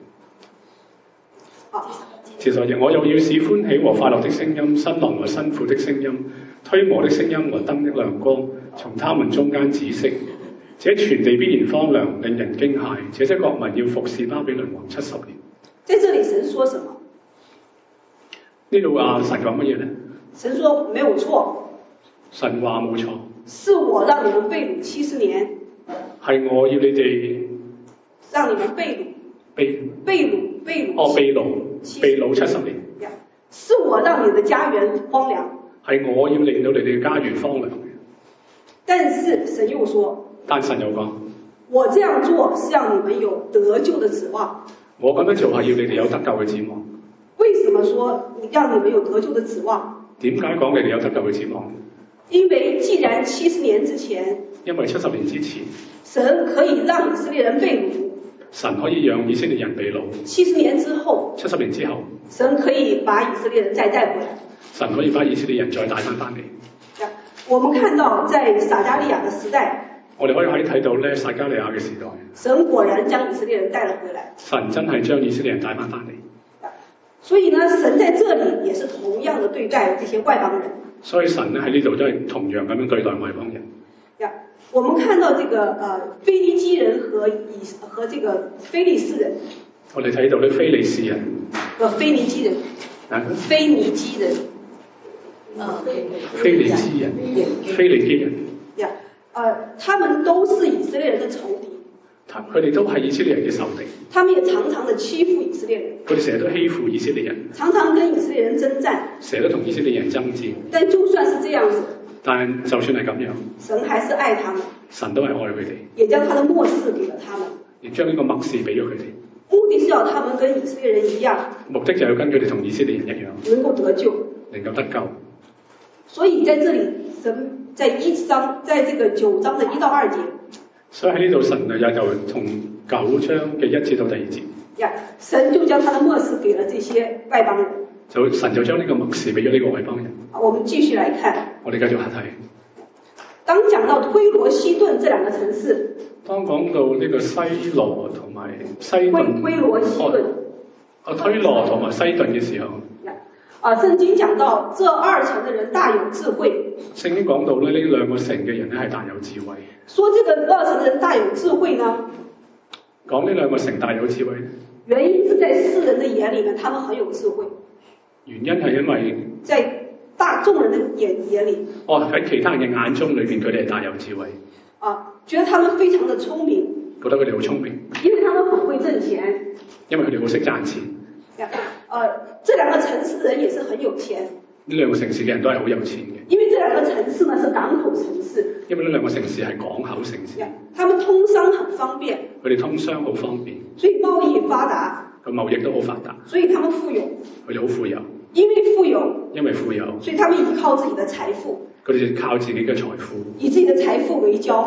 Speaker 3: 接受我又要使歡喜和快樂的聲音、新郎和新婦的聲音、推磨的聲音和燈的亮光，從他們中間止息。這全地必然荒涼，令人驚駭。這些國民要服侍巴比倫王七十年。
Speaker 2: 在這裡神說什麼？
Speaker 3: 呢度啊，神講乜嘢呢？
Speaker 2: 神說沒有錯。
Speaker 3: 神話冇錯。
Speaker 2: 是我讓你們被擄七十年。
Speaker 3: 係我要你哋。
Speaker 2: 讓你們被擄。
Speaker 3: 被。
Speaker 2: 被擄被擄。哦，
Speaker 3: 被擄被擄七十年。
Speaker 2: 是我讓你的家園荒涼。
Speaker 3: 係我要令到你哋嘅家園荒涼。
Speaker 2: 但是神又說。
Speaker 3: 但神又講，
Speaker 2: 我這樣做是讓你們有得救的指望。
Speaker 3: 我咁樣做係要你哋有得救嘅指望。
Speaker 2: 為什麼說讓你們有得救的指望？
Speaker 3: 點解講你哋有得救嘅指望？
Speaker 2: 因為既然七十年之前，
Speaker 3: 因為七十年之前，
Speaker 2: 神可以讓以色列人被擄，
Speaker 3: 神可以讓以色列人被擄。
Speaker 2: 七十年之後，
Speaker 3: 七十年之後，
Speaker 2: 神可以把以色列人再帶回來。
Speaker 3: 神可以把以色列人再帶翻翻嚟。
Speaker 2: 我們看到在撒迦利亞的時代。
Speaker 3: 我哋可以可以睇到咧，撒迦利亞嘅時代，
Speaker 2: 神果然將以色列人帶了回來。
Speaker 3: 神真係將以色列人帶翻翻嚟。
Speaker 2: 所以呢，神在這裡也是同樣的對待這些外邦人。
Speaker 3: 所以神咧喺呢度都係同樣咁樣對待外邦人。
Speaker 2: 呀，我們看到這個呃腓尼基人和以和這個非利士人。
Speaker 3: 我哋睇到啲非利士人。
Speaker 2: 和腓尼基人。
Speaker 3: 啊？
Speaker 2: 腓尼基人。
Speaker 3: 啊。腓尼基人。腓尼基人。
Speaker 2: 呀。呃，他們都是以色列人的仇敵。
Speaker 3: 佢哋都係以色列人嘅仇敵。
Speaker 2: 他們也常常的欺負以色列人。
Speaker 3: 佢哋成日都欺負以色列人。
Speaker 2: 常常跟以色列人征戰。成日
Speaker 3: 都同以色列人爭戰。
Speaker 2: 但就算是這樣子，
Speaker 3: 但就算係咁樣，
Speaker 2: 神還是愛他們。
Speaker 3: 神都係愛佢哋。
Speaker 2: 也將他的默示給了他們。
Speaker 3: 亦將呢個默示俾咗佢哋。
Speaker 2: 目的是要他們跟以色列人一樣。目的就係要跟佢哋同以色列人一樣。能夠得救。能夠得救。所以在這裡，神。在一章，在這個九章的一到二節，
Speaker 3: 所以喺呢度神啊就從九章嘅一節到第二節，
Speaker 2: 呀，神就將他的默示給了這些外邦人，
Speaker 3: 就神就將呢個默示俾咗呢個外邦人。
Speaker 2: 我們繼續來看，
Speaker 3: 我哋繼續睇睇。
Speaker 2: 當講到推羅西頓這兩個城市，
Speaker 3: 當講到呢個西羅同埋西頓，
Speaker 2: 推羅西頓，
Speaker 3: 啊推羅同埋西頓嘅時候。
Speaker 2: 啊，聖經講到這二城的人大有智慧。
Speaker 3: 聖經講到咧，呢兩個城嘅人咧係大有智慧。
Speaker 2: 說這個二城的人大有智慧呢？
Speaker 3: 講呢兩個城大有智慧。
Speaker 2: 原因是在世人的眼裡面，他們很有智慧。
Speaker 3: 原因係因為
Speaker 2: 在大眾人的眼眼裡。
Speaker 3: 哦，喺其他人嘅眼中裏邊，佢哋係大有智慧。
Speaker 2: 啊，覺得他們非常的聰明。
Speaker 3: 覺得佢哋好聰明。
Speaker 2: 因為他們很會掙錢。因為佢哋好識賺錢。呃，這兩個城市的人也是很有錢。
Speaker 3: 呢兩個城市嘅人都係好有錢嘅。因為這兩個城市呢是港口城市。因為呢兩個城市係港口城市。他們通商很方便。佢哋通商好方便。所以貿易發達。個貿易都好發達。所以他們富有。佢哋好富有。因為富有。因為富有。所以他們依靠自己的財富。佢哋就靠自己嘅財富。以自己的財富為驕傲。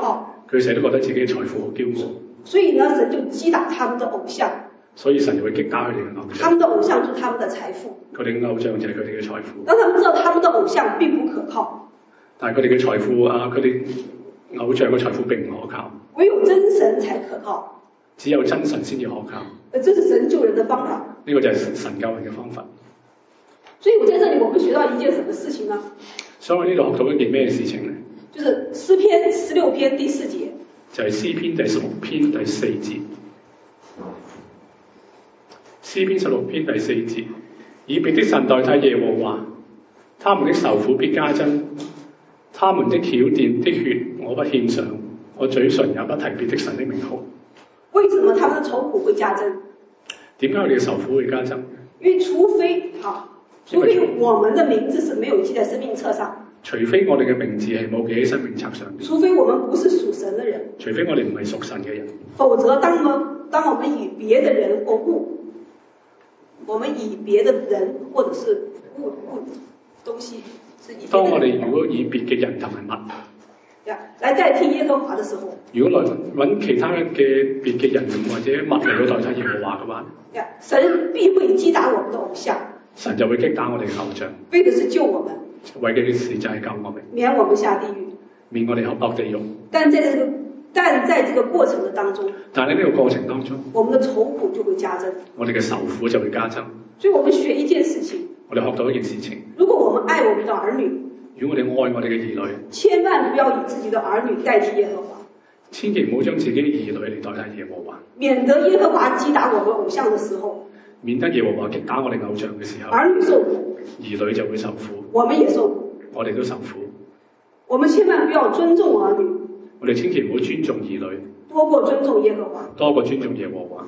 Speaker 3: 佢成日都覺得自己嘅財富好驕傲。
Speaker 2: 所以呢，神就擊打他們的偶像。
Speaker 3: 所以神就會擊打佢哋嘅偶像。
Speaker 2: 他們的偶像就是他們的財富。
Speaker 3: 佢哋嘅偶像就係佢哋嘅財富。
Speaker 2: 當他們知道他們的偶像並不可靠。但係佢哋嘅財富啊，佢哋偶像嘅財富並唔可靠。唯有真神才可靠。只有真神先至可靠。誒，這是神救人的方法。呢個就係神救人嘅方法。所以我在這裡，我們學到一件什麼事情呢？所以我呢度學到一件咩事情呢？就是詩篇十六篇第四節。就係詩篇第十六篇第四節。詩篇十六篇第四節，以別的神代替耶和華，他們的愁苦必加增，他們的澆奠的血我不獻上，我嘴唇也不提別的神的名號。為什麼他們的愁苦會加增？點解我哋嘅愁苦會加增？因為除非啊，除非我們的名字是沒有記在生命冊上，除非我哋嘅名字係冇記喺生命冊上面，除非我們不是屬神的人，除非我哋唔係屬神嘅人，否則當我當我們以別的人或物，我們以別的人或者是物物東西，是以當我哋如果以別嘅人同埋物，呀，來代替耶和華的時候，如果來揾其他嘅別嘅人或者物嚟到代替耶和華嘅話，呀，神必會擊打我們的偶像，神就會擊打我哋嘅偶像，為的是救我們，為嘅事就係救我們，免我們下地獄，免我哋落地獄。但在這個但在這個過程的當中，但喺呢個過程當中，我們的愁苦就會加增，我哋嘅愁苦就會加增。所以我們學一件事情，我哋學到一件事情，如果我們愛我們的兒女，如果我哋愛我哋嘅兒女，千萬不要以自己的兒女代替耶和華，千祈唔好將自己嘅兒女嚟代替耶和華，免得耶和華擊打我們偶像嘅時候，免得耶和華擊打我哋偶像嘅時候，兒女受苦，兒女就會受苦，我們也受苦，我哋都受苦。我們千萬不要尊重兒女，我哋千祈唔好尊重兒女，多過尊重耶和華，多過尊重耶和華。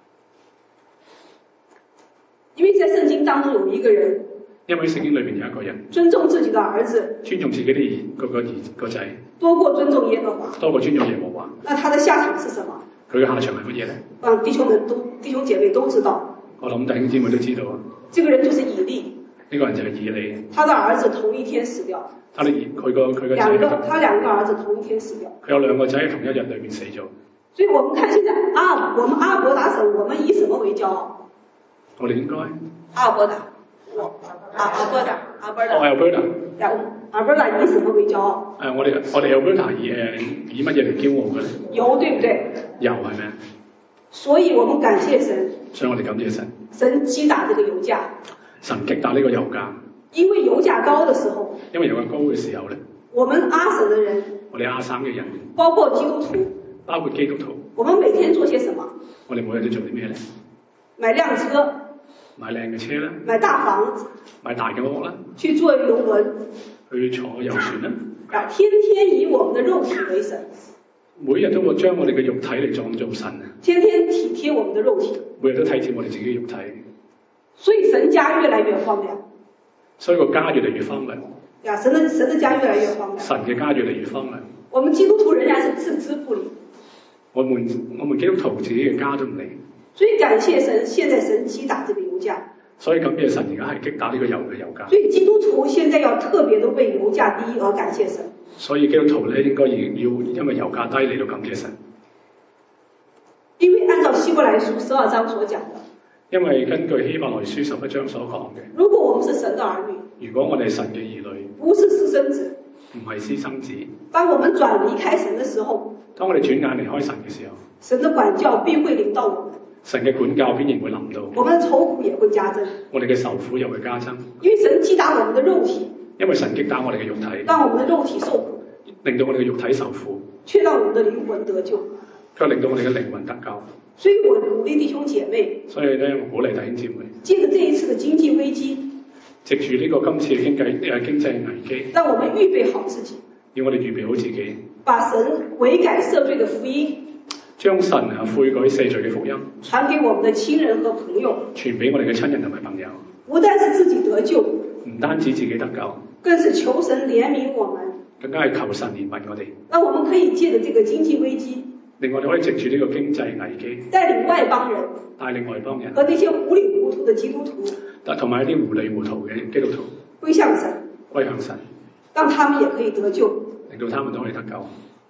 Speaker 2: 因為在聖經當中有一個人，因為聖經裏面有一個人尊重自己的兒子，尊重自己的兒嗰個兒個仔，多過尊重耶和華，多過尊重耶和華。那他的下場是什麼？佢嘅下場係乜嘢呢？嗯，弟兄們都弟兄姐妹都知道。我諗弟兄姊妹都知道啊。這個人就是以利。呢個人就係以利。他的兒子同一天死掉。他的佢個佢個兩個，他兩個兒子同一天死掉。佢有兩個仔喺同一日裏面死咗。所以我們看現在阿，我們阿伯達省，我們以什麼為驕傲？我哋應該阿伯達，我阿阿伯達，阿伯達，我係 Alberta。阿伯達以什麼為驕傲？誒，我哋我哋 Alberta 以誒以乜嘢嚟驕傲嘅咧？油，對唔對？油係咩？所以我們感謝神。所以我哋感謝神。神擊打這個油價。神擊打呢個油價。因為油價高的時候。因為油價高嘅時候咧。我們阿省嘅人。我哋阿省嘅人。包括基督徒。包括基督徒。我們每天做些什麼？我哋每日都做啲咩咧？買輛車。買靚嘅車啦。買大房子。買大嘅屋啦。去坐遊輪。去坐遊船啦。啊，天天以我們的肉體為神。每日都會將我哋嘅肉體嚟創造神啊。天天體貼我們的肉體。每日都體貼我哋自己嘅肉體。所以神家越來越荒涼。所以個家越嚟越荒涼。呀，神的神的家越來越荒涼。神嘅家越嚟越荒涼。我們基督徒仍然是置之不理。我們我們基督徒自己嘅家都唔理。所以感謝神，現在神擊打這個油價。所以感謝神而家係擊打呢個油嘅油價。所以基督徒現在要特別的為油價低而感謝神。所以基督徒咧應該要要因為油價低嚟到感謝神。因為按照希伯來書十二章所講的。因為根據希伯來書十一章所講嘅。如果我們是神的兒女。如果我哋係神嘅兒女。不是私生子。唔係私生子。當我們轉離開神的時候。當我哋轉眼離開神嘅時候。神的管教必會臨到我們。神嘅管教必然會臨到。我們的愁苦也會加增。我哋嘅愁苦又會加增。因為神擊打我們的肉體。因為神擊打我哋嘅肉體。讓我們的肉體受苦。令到我哋嘅肉體受苦。卻讓我們的靈魂得救。卻令到我哋嘅靈魂得救。所以我鼓勵弟兄姐妹。所以咧，我鼓勵弟兄姐妹。借着這一次嘅經濟危機。藉住呢個今次嘅經濟誒經濟危機。讓我們預備好自己。要我哋預備好自己。把神悔改赦罪嘅福音。將神啊悔改赦罪嘅福音傳給我們的親人和朋友，傳俾我哋嘅親人同埋朋友。不單是自己得救，唔單止自己得救，更是求神憐憫我們，更加係求神憐憫我哋。那我們可以借着這個經濟危機，另外我哋可以藉住呢個經濟危機，帶領外邦人，帶領外邦人和那些糊裡糊塗的基督徒，但同埋一啲糊裡糊塗嘅基督徒歸向神，歸向神，讓他們也可以得救，令到他們都可以得救。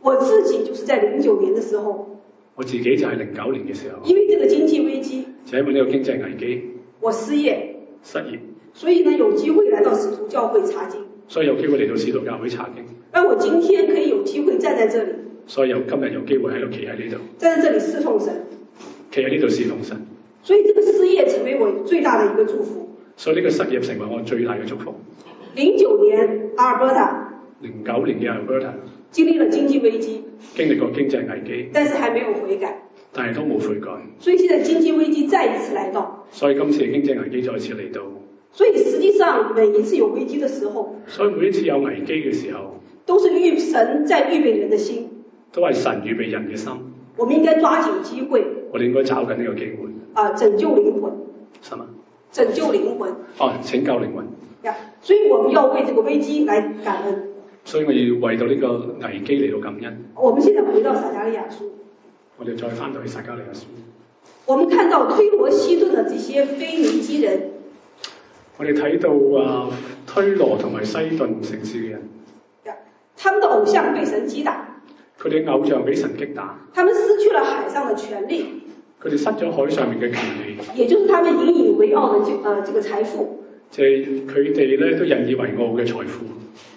Speaker 2: 我自己就是在零九年的時候，
Speaker 3: 我自己就係零九年嘅時候，
Speaker 2: 因為這個經濟危機，
Speaker 3: 就因為呢個經濟危機，
Speaker 2: 我失業，
Speaker 3: 失業，
Speaker 2: 所以呢有機會來到使徒教會查經，
Speaker 3: 所以有機會嚟到使徒教會查經。
Speaker 2: 而我今天可以有機會站在這裡，
Speaker 3: 所以有今日有機會喺度企喺呢度，
Speaker 2: 站在這裡侍奉神，
Speaker 3: 企喺呢度侍奉神。
Speaker 2: 所以這個失業成為我最大的一個祝福。
Speaker 3: 所以呢個失業成為我最大嘅祝福。
Speaker 2: 零九年阿爾伯塔，
Speaker 3: 零九年嘅阿爾伯塔
Speaker 2: 經歷了經濟危機，
Speaker 3: 經歷過經濟危機，
Speaker 2: 但是還沒有悔改，
Speaker 3: 但係都冇悔改。
Speaker 2: 所以現在經濟危機再一次來到，
Speaker 3: 所以今次經濟危機再次嚟到。
Speaker 2: 所以實際上每一次有危機的時候，
Speaker 3: 所以每一次有危機嘅時候，
Speaker 2: 都是預神在預備人的心，
Speaker 3: 都係神預備人嘅心。
Speaker 2: 我們應該抓緊機會，
Speaker 3: 我哋應該找緊呢個機會。
Speaker 2: 啊，拯救靈魂，
Speaker 3: 什麼？
Speaker 2: 拯救靈魂。
Speaker 3: 哦，拯救靈魂。
Speaker 2: 呀，所以我們要為這個危機來感恩。
Speaker 3: 所以我要為到呢個危機嚟到感恩。
Speaker 2: 我們現在回到撒迦利亞書，
Speaker 3: 我哋再翻到去撒迦利亞書。
Speaker 2: 我們看到推羅西頓的這些非尼基人，
Speaker 3: 我哋睇到啊推羅同埋西頓城市嘅人，
Speaker 2: 呀，他們的偶像被神擊打，
Speaker 3: 佢哋偶像俾神擊打，
Speaker 2: 他們失去了海上的權利，
Speaker 3: 佢哋失咗海上面嘅權利，
Speaker 2: 也就是他們引以為傲的這呃這個財富。
Speaker 3: 即係佢哋咧都引以為傲嘅財富。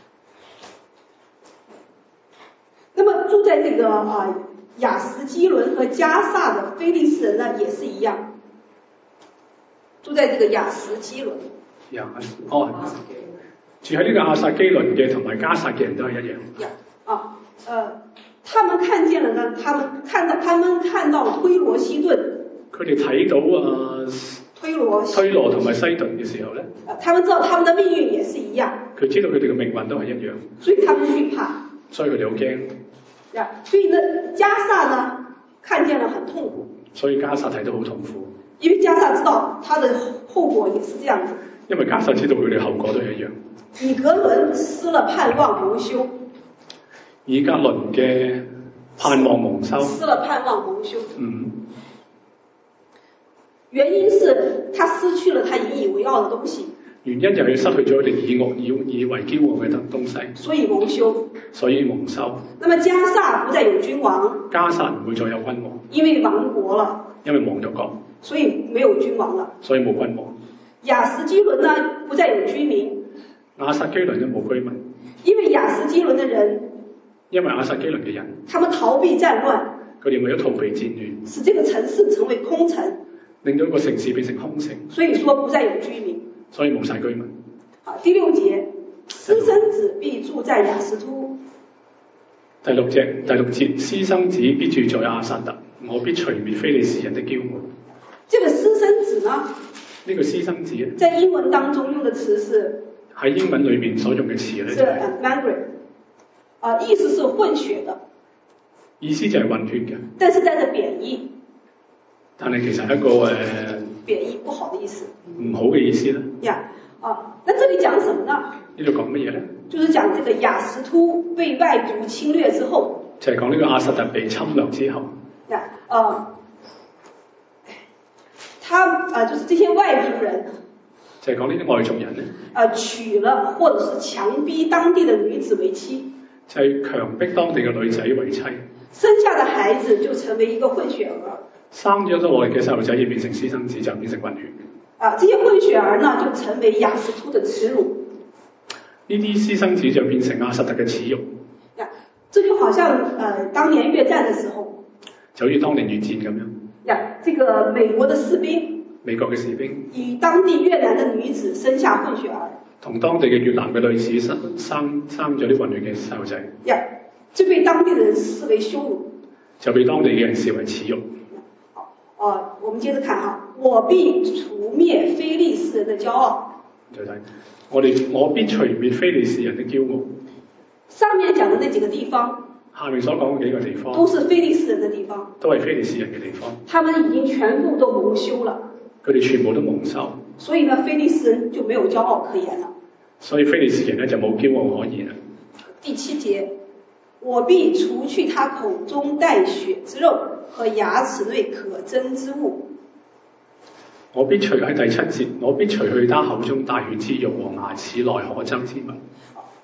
Speaker 2: 那麼住在這個啊亞實基倫和加薩的非利士人呢，也是一樣，住在這個亞實基倫。
Speaker 3: 亞哦，住喺呢個亞薩基倫嘅同埋加薩嘅人都係一樣。
Speaker 2: 呀啊呃，他們看見了呢，他們看到他們看到推羅西頓，
Speaker 3: 佢哋睇到啊
Speaker 2: 推羅
Speaker 3: 推羅同埋西頓嘅時候咧，
Speaker 2: 啊，他們知道他們的命運也是一樣，
Speaker 3: 佢知道佢哋嘅命運都係一樣，
Speaker 2: 所以他們懼怕。
Speaker 3: 所以佢哋好驚。
Speaker 2: 呀，所以呢，加薩呢看見了很痛苦，
Speaker 3: 所以加薩睇到好痛苦，
Speaker 2: 因為加薩知道他的後果也是這樣子。
Speaker 3: 因為加薩知道佢哋後果都係一樣。
Speaker 2: 以革倫失了盼望蒙羞，
Speaker 3: 以革倫嘅盼望蒙羞，
Speaker 2: 失了盼望蒙羞。
Speaker 3: 嗯，
Speaker 2: 原因是他失去了他引以為傲的東西，
Speaker 3: 原因就係佢失去咗佢哋以我以以為驕傲嘅東西，
Speaker 2: 所以蒙羞。
Speaker 3: 所以蒙羞。
Speaker 2: 那麼加薩不再有君王，
Speaker 3: 加薩唔會再有君王，
Speaker 2: 因為亡國了，
Speaker 3: 因為亡咗國，
Speaker 2: 所以沒有君王了。
Speaker 3: 所以冇君王。
Speaker 2: 亞實基倫呢不再有居民，
Speaker 3: 亞薩基倫都冇居民，
Speaker 2: 因為亞實基倫的人，
Speaker 3: 因為亞薩基倫嘅人，
Speaker 2: 他們逃避戰亂，
Speaker 3: 佢哋為咗逃避戰亂，
Speaker 2: 使這個城市成為空城，
Speaker 3: 令到個城市變成空城，
Speaker 2: 所以說不再有居民，
Speaker 3: 所以冇晒居民。
Speaker 2: 好，第六節，私生子必住在亞實突。
Speaker 3: 第六節第六節，私生子必住在亞薩特，我必除滅非利士人的驕傲。
Speaker 2: 這個私生子呢？
Speaker 3: 呢個私生子咧，
Speaker 2: 在英文當中用的詞是
Speaker 3: 喺英文裏邊所用嘅詞咧，
Speaker 2: 是 married，啊，意思是混血的，
Speaker 3: 意思就係混血嘅，
Speaker 2: 但是帶着貶義，
Speaker 3: 但係其實係一個誒
Speaker 2: 貶義不好的意思，
Speaker 3: 唔好嘅意思啦。
Speaker 2: 呀，啊，那這裡講什麼呢？
Speaker 3: 呢度講乜嘢咧？
Speaker 2: 就是講這個亞實突被外族侵略之後，
Speaker 3: 就係講呢個亞實突被侵略之後，
Speaker 2: 呀，啊。他啊，就是這些外族人，
Speaker 3: 就係講呢啲外族人咧，
Speaker 2: 啊，娶了或者是強逼當地的女子為妻，
Speaker 3: 就係強迫當地嘅女仔為妻，
Speaker 2: 生下的孩子就成為一個混血兒，
Speaker 3: 生咗咗落嚟嘅細路仔要變成私生子，就變成混血。
Speaker 2: 啊，這些混血兒呢就成為亞實突的恥辱，
Speaker 3: 呢啲私生子就變成亞實突嘅恥辱。
Speaker 2: 呀，這就好像呃當年越戰的時候，
Speaker 3: 就好似當年越戰咁樣。
Speaker 2: 呀，這個美國的士兵，
Speaker 3: 美國嘅士兵
Speaker 2: 與當地越南的女子生下混血兒，
Speaker 3: 同當地嘅越南嘅女子生生生咗啲混血嘅細路仔，
Speaker 2: 呀，就被當地的人視為羞辱，
Speaker 3: 就被當地嘅人視為恥辱。
Speaker 2: 好，啊，我們接着看哈，我必除滅非利士人的驕傲。
Speaker 3: 再睇，我哋我必除滅非利士人的驕傲。
Speaker 2: 上面講的那幾個地方。
Speaker 3: 下面所講嘅幾個地方
Speaker 2: 都是非利士人的地方，
Speaker 3: 都係非利士人嘅地方。
Speaker 2: 他們已經全部都蒙羞了，
Speaker 3: 佢哋全部都蒙羞，
Speaker 2: 所以呢，非利士人就沒有驕傲可言了。
Speaker 3: 所以非利士人呢就冇驕傲可言啦。
Speaker 2: 第七節，我必除去他口中帶血之肉和牙齒內可憎之物。
Speaker 3: 我必除喺第七節，我必除去他口中帶血之肉和牙齒內可憎之物。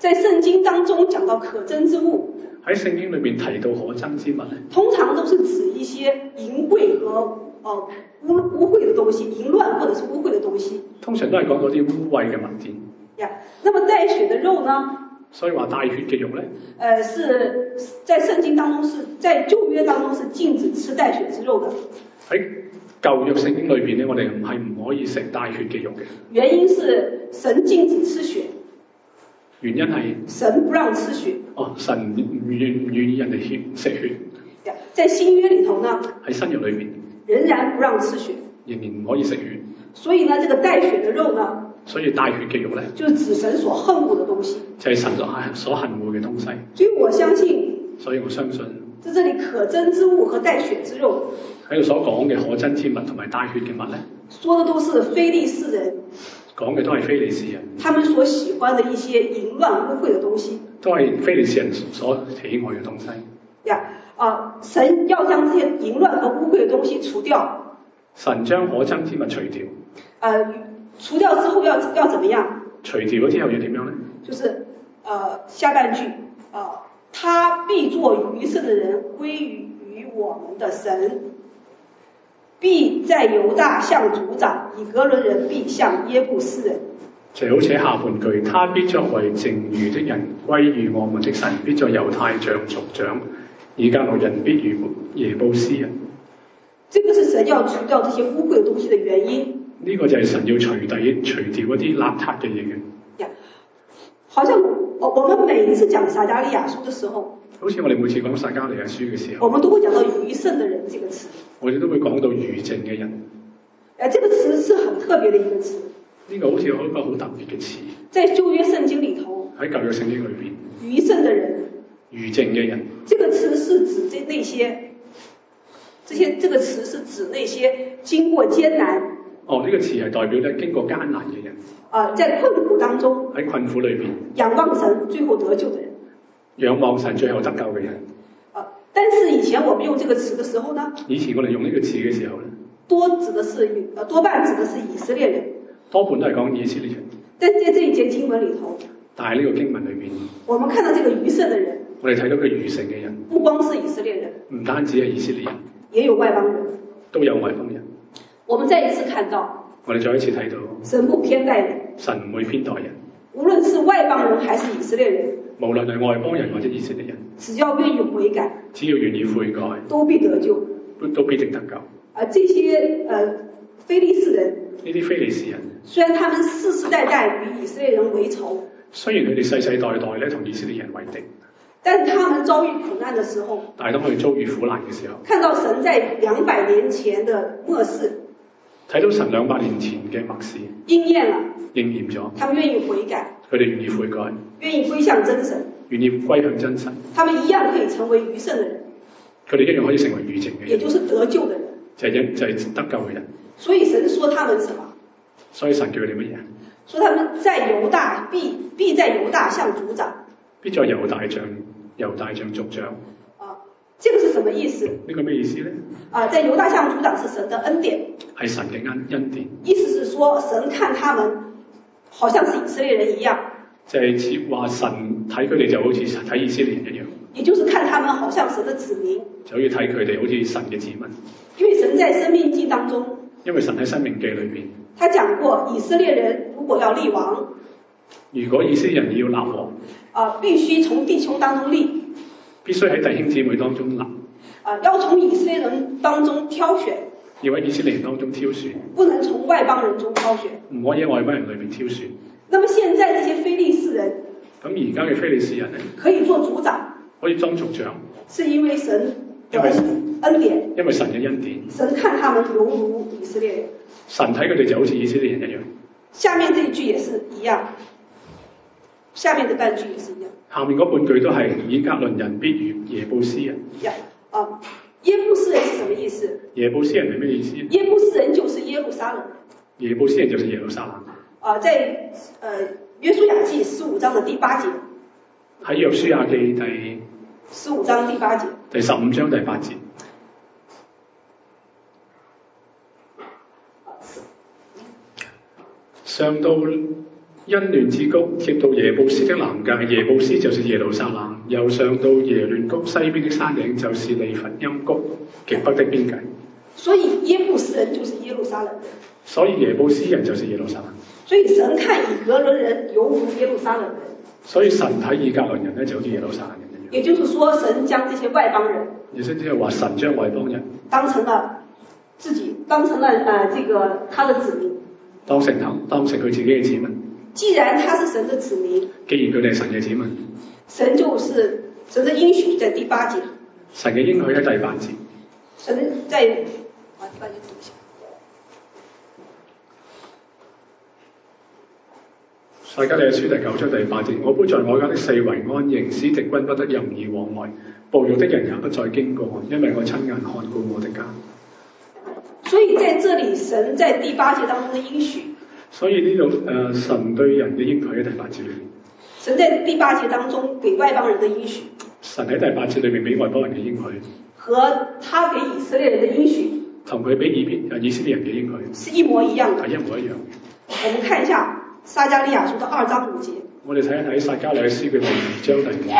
Speaker 2: 在聖經當中講到可憎之物，
Speaker 3: 喺聖經裏邊提到可憎之物咧，
Speaker 2: 通常都是指一些淫穢和呃污污穢的東西，淫亂或者是污穢的東西。
Speaker 3: 通常都係講嗰啲污穢嘅物件。
Speaker 2: 呀，那麼帶血的肉呢？
Speaker 3: 所以話帶血嘅肉咧，
Speaker 2: 呃，是在聖經當中是在舊約當中是禁止吃帶血之肉的。
Speaker 3: 喺舊約聖經裏邊咧，我哋唔係唔可以食帶血嘅肉嘅。
Speaker 2: 原因是神禁止吃血。
Speaker 3: 原因係
Speaker 2: 神不讓吃血。
Speaker 3: 哦，神唔願唔願意人哋血食血。
Speaker 2: 呀，在新約裏頭呢？
Speaker 3: 喺新約裏邊，
Speaker 2: 仍然不讓吃血。
Speaker 3: 仍然唔可以食血。
Speaker 2: 所以呢，這個帶血的肉呢？
Speaker 3: 所以帶血嘅肉咧，
Speaker 2: 就是指神所恨惡的東西，
Speaker 3: 就係神所恨所恨惡嘅東西。
Speaker 2: 所以我相信，
Speaker 3: 所以我相信，
Speaker 2: 在這裡可憎之物和帶血之肉
Speaker 3: 喺度所講嘅可憎之物同埋帶血嘅物咧，
Speaker 2: 說的都是非利士人，
Speaker 3: 講嘅都係非利士人，
Speaker 2: 他們所喜歡的一些淫亂污穢的東西，
Speaker 3: 都係非利士人所喜愛嘅東西。
Speaker 2: 呀，啊，神要將這些淫亂和污穢的東西除掉，
Speaker 3: 神將可憎之物除掉，
Speaker 2: 呃。除掉之後要要怎麼樣？
Speaker 3: 除掉咗之後要點樣呢？
Speaker 2: 就是呃下半句，呃，他必作餘剩的人歸於於我們的神，必在猶大向族長，以革倫人必向耶布斯人。
Speaker 3: 就好似下半句，他必作為剩餘的人歸於我們的神，必作猶太像族長，以革倫人必於耶布斯人。
Speaker 2: 這個是神要除掉這些污穢的東西的原因。
Speaker 3: 呢個就係神要除底除掉嗰啲邋遢嘅嘢嘅。
Speaker 2: 呀，好像我我們每一次講撒迦利亞書的時候，
Speaker 3: 好似我哋每次講撒迦利亞書嘅時候，
Speaker 2: 我們都會講到餘剩的人這個詞。
Speaker 3: 我哋都會講到餘剩嘅人。
Speaker 2: 誒，這個詞是很特別的一個詞。
Speaker 3: 呢個好似有一個好特別嘅詞。
Speaker 2: 在舊約聖經裡頭。
Speaker 3: 喺舊約聖經裏邊。
Speaker 2: 餘剩的人。
Speaker 3: 餘剩嘅人。
Speaker 2: 這個詞是指這那些，這些這個詞是指那些經過艱難。
Speaker 3: 哦，呢、這個詞係代表咧經過艱難嘅人，
Speaker 2: 啊、呃，在困苦當中，
Speaker 3: 喺困苦裏邊，
Speaker 2: 仰望神最後得救的人，
Speaker 3: 仰望神最後得救嘅人。
Speaker 2: 啊、呃，但是以前我們用這個詞的時候呢，
Speaker 3: 以前我哋用呢個詞嘅時候咧，
Speaker 2: 多指的是，呃，多半指的是以色列人，
Speaker 3: 多半都係講以色列人。
Speaker 2: 但是在這一節經文裡頭，
Speaker 3: 但係呢個經文裏邊，
Speaker 2: 我們看到這個餘剩的人，
Speaker 3: 我哋睇到佢餘剩嘅人，
Speaker 2: 不光是以色列人，
Speaker 3: 唔單止係以色列人，
Speaker 2: 也有外邦人，
Speaker 3: 都有外邦人。
Speaker 2: 我們再一次看到，
Speaker 3: 我哋再一次睇到，
Speaker 2: 神不偏待人，
Speaker 3: 神唔會偏待人，
Speaker 2: 無論是外邦人還是以色列人，
Speaker 3: 無論係外邦人或者以色列人，
Speaker 2: 只要願意悔改，
Speaker 3: 只要願意悔改，
Speaker 2: 都必得救，
Speaker 3: 都都必定得救。
Speaker 2: 而這些呃非利士人，
Speaker 3: 呢啲非利士人，
Speaker 2: 雖然他們世世代代與以色列人為仇，
Speaker 3: 雖然佢哋世世代代咧同以色列人為敵，
Speaker 2: 但他們遭遇苦難的時候，
Speaker 3: 但係當佢哋遭遇苦難嘅時候，
Speaker 2: 看到神在兩百年前的末世，
Speaker 3: 睇到神兩百年前嘅默示
Speaker 2: 應驗了，
Speaker 3: 應驗咗，
Speaker 2: 他們願意悔改，
Speaker 3: 佢哋願意悔改，
Speaker 2: 願意歸向真神，
Speaker 3: 願意歸向真神，
Speaker 2: 他們一樣可以成為餘剩的人，
Speaker 3: 佢哋一樣可以成為餘剩嘅人，
Speaker 2: 也就是得救的人，
Speaker 3: 就係、是、就係、是、得救嘅人。
Speaker 2: 所以神說他們什麼？
Speaker 3: 所以神叫佢哋乜嘢？
Speaker 2: 說他們在猶大必必在猶大像族長，
Speaker 3: 必在猶大像猶大像族長。
Speaker 2: 啊，這個是什麼意思？
Speaker 3: 呢個咩意思咧？
Speaker 2: 啊，在猶大像族長是神的恩典，
Speaker 3: 係神嘅恩恩典。
Speaker 2: 意思是說神看他們好像是以色列人一樣，
Speaker 3: 就係似話神睇佢哋就好似睇以色列人一樣，
Speaker 2: 也就是看他們好像神的子民，
Speaker 3: 就好似睇佢哋好似神嘅子民。
Speaker 2: 因為神在申命記當中，
Speaker 3: 因為神喺申命記裏邊，
Speaker 2: 他講過以色列人如果要立王，
Speaker 3: 如果以色列人要立王，
Speaker 2: 啊，必須從弟兄當中立，
Speaker 3: 必須喺弟兄姊妹當中立，
Speaker 2: 啊，要從以色列人當中挑選，
Speaker 3: 要喺以色列人當中挑選，
Speaker 2: 不能從外邦人中挑選，
Speaker 3: 唔可以喺外邦人裏面挑選。
Speaker 2: 那麼現在這些非利士人，
Speaker 3: 咁而家嘅非利士人咧，
Speaker 2: 可以做族長，
Speaker 3: 可以當族長，
Speaker 2: 是因為神的恩典，
Speaker 3: 因為神嘅恩典，
Speaker 2: 神看他們猶如以色列人，
Speaker 3: 神睇佢哋就好似以色列人一樣。
Speaker 2: 下面這一句也是一樣，下面的半句也是一樣。
Speaker 3: 下面嗰半句都係以革倫人必如耶布斯人。
Speaker 2: 呀，啊，耶布斯人是什麼意思？
Speaker 3: 耶布斯人係咩意思？
Speaker 2: 耶布斯人就是耶路撒冷。
Speaker 3: 耶布斯人就是耶路撒冷。
Speaker 2: 啊，在呃約書亞記十五章的第八節。
Speaker 3: 喺約書亞記第
Speaker 2: 十五章第八節。
Speaker 3: 第十五章第八節。上到欣嫩之谷接到耶布斯的南界，耶布斯就是耶路撒冷，又上到耶嫩谷西邊的山頂，就是利弗音谷極北的邊界。
Speaker 2: 所以耶布斯人就是耶路撒冷人。
Speaker 3: 所以耶布斯人就是耶路撒冷。
Speaker 2: 所以神看以革倫人猶如耶路撒冷人。所以神睇以革倫人咧就好似耶路撒冷人一樣。也就是說，神將這些外邦人，也即係話神將外邦人當成了自己，當成了呃這個他的子民，當成他當成佢自己嘅子民。既然他是神的子民，既然佢哋係神嘅子民，神就是神的應許在第八節。神嘅應許喺第八節。神在啊，第八節讀一下。撒迦利亞書第九章第八節，我必在我家的四圍安營，使敵軍不得任意往來，暴虐的人也不再經過，因為我親眼看顧我的家。所以在這裡，神在第八節當中的應許。所以呢度誒，神對人嘅應許喺第八節裏面。神在第八節當中給外邦人的應許。神喺第八節裏面俾外邦人嘅應許。和他給以色列人的應許。同佢俾以邊以色列人嘅應許。是一模一樣嘅。係一模一樣嘅。我們看一下。撒迦利亞書的二章五節，我哋睇一睇撒迦利亞書嘅第二章第五節。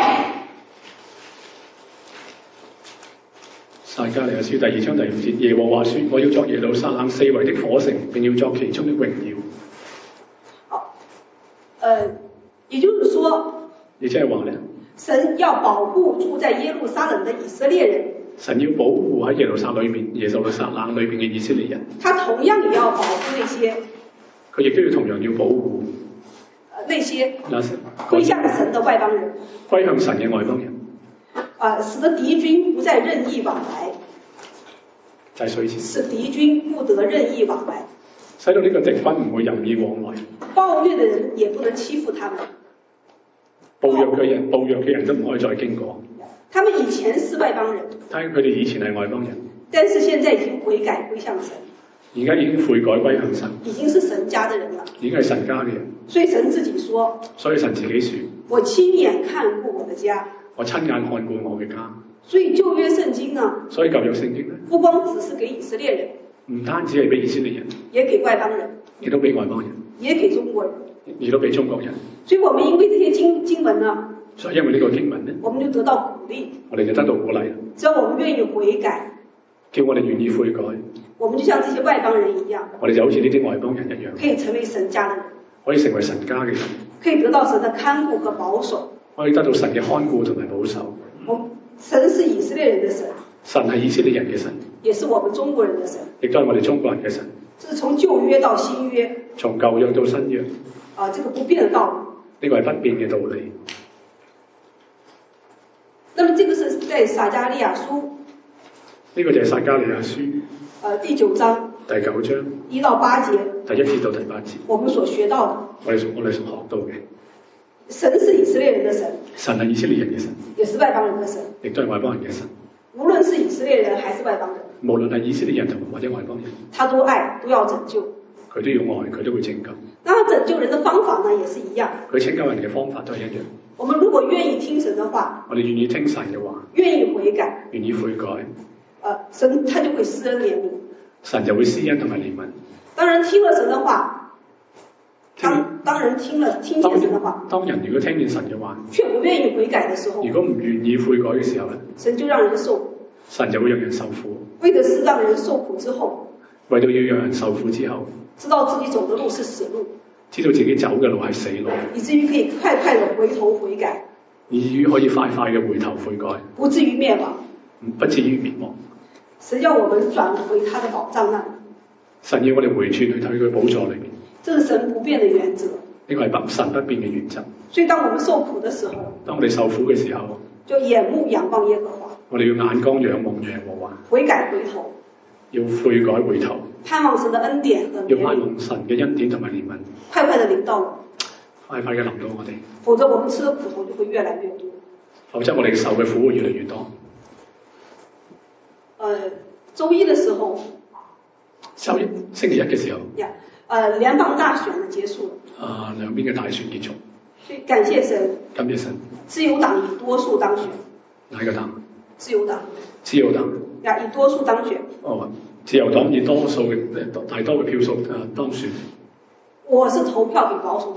Speaker 2: 撒迦利亞書第二章第五節，耶和華說：我要作耶路撒冷四圍的火城，並要作其中的榮耀。好，呃，也就是說，亦即係話咧，神要保護住在耶路撒冷的以色列人。神要保護喺耶路撒冷裏面，耶路撒冷裏邊嘅以色列人。他同樣也要保護那些。佢亦都要同樣要保護那些歸向神的外邦人，歸向神嘅外邦人，啊，使得敵軍不再任意往來，就係所以使敵軍不得任意往來，使到呢個敵軍唔會任意往來，暴虐的人也不能欺負他們，暴虐嘅人，暴虐嘅人都唔可以再經過。他們以前是外邦人，睇佢哋以前係外邦人，但是現在已經悔改歸向神。而家已經悔改歸向神，已經是神家的人了，已經係神家嘅人。所以神自己說，所以神自己說，我親眼看顧我的家，我親眼看顧我嘅家。所以舊約聖經呢，所以舊約聖經呢，不光只是給以色列人，唔單止係俾以色列人，也給外邦人，亦都俾外邦人，也給中國人，亦都俾中國人。所以我們因為這些經經文呢，所以因為呢個經文呢，我們就得到鼓勵，我哋就得到鼓勵。只要我們願意悔改，叫我哋願意悔改。我們就像這些外邦人一樣，我哋就好似呢啲外邦人一樣，可以成為神家的人，可以成為神家嘅人，可以得到神的看顧和保守，可以得到神嘅看顧同埋保守。我神是以色列人的神，神係以色列人嘅神，也是我們中國人的神，亦都係我哋中國人嘅神。這是從舊約到新約，從舊約到新約，啊，這個不變的道理，呢個係不變嘅道理。那麼這個是在撒迦利亞書，呢個就係撒迦利亞書。呃，第九章，第九章一到八節，第一節到第八節，我們所學到的，我哋我哋所學到嘅，神是以色列人的神，神係以色列人嘅神，也是外邦人的神，亦都係外邦人嘅神。無論是以色列人還是外邦人，無論係以色列人同或者外邦人，他都愛，都要拯救，佢都要愛，佢都會拯救。那他拯救人的方法呢，也是一樣，佢拯救人嘅方法都係一樣。我們如果願意聽神的話，我哋願意聽神嘅話，願意悔改，願意悔改。呃，神他就會施恩憐憫，神就會施恩同埋憐憫。當人聽了神的話，當當人聽了聽見神的話，當人如果聽見神嘅話，卻不願意悔改的時候，如果唔願意悔改嘅時候咧，神就讓人受苦，神就會讓人受苦。為的是讓人受苦之後，為到要讓人受苦之後，知道自己走的路是死路，知道自己走嘅路係死路，以至於可以快快的回頭悔改，以至於可以快快嘅回頭悔改，不至於滅亡，不至於滅亡。神要我們轉回他的寶藏那裡，神要我哋回轉去睇佢寶座裏面，這是神不變的原則，呢個係神不變嘅原則。所以當我們受苦的時候，當我哋受苦嘅時候，就眼目仰望耶和華，我哋要眼光仰望耶和華，悔改回頭，要悔改回頭，盼望神的恩典和要盼望神嘅恩典同埋憐憫，快快的臨到我，快快嘅臨到我哋，否則我們吃的苦頭就會越來越多，否則我哋受嘅苦會越嚟越多。呃，周一的時候，周一星期一嘅時候，呀，呃，聯邦大選呢結束了，啊，兩邊嘅大選結束，所以感謝神，感謝神，自由黨以多數當選，哪一個黨？自由黨，自由黨，呀，以多數當選，哦，自由黨以多數嘅大多嘅票數啊當選，我是投票給保守黨，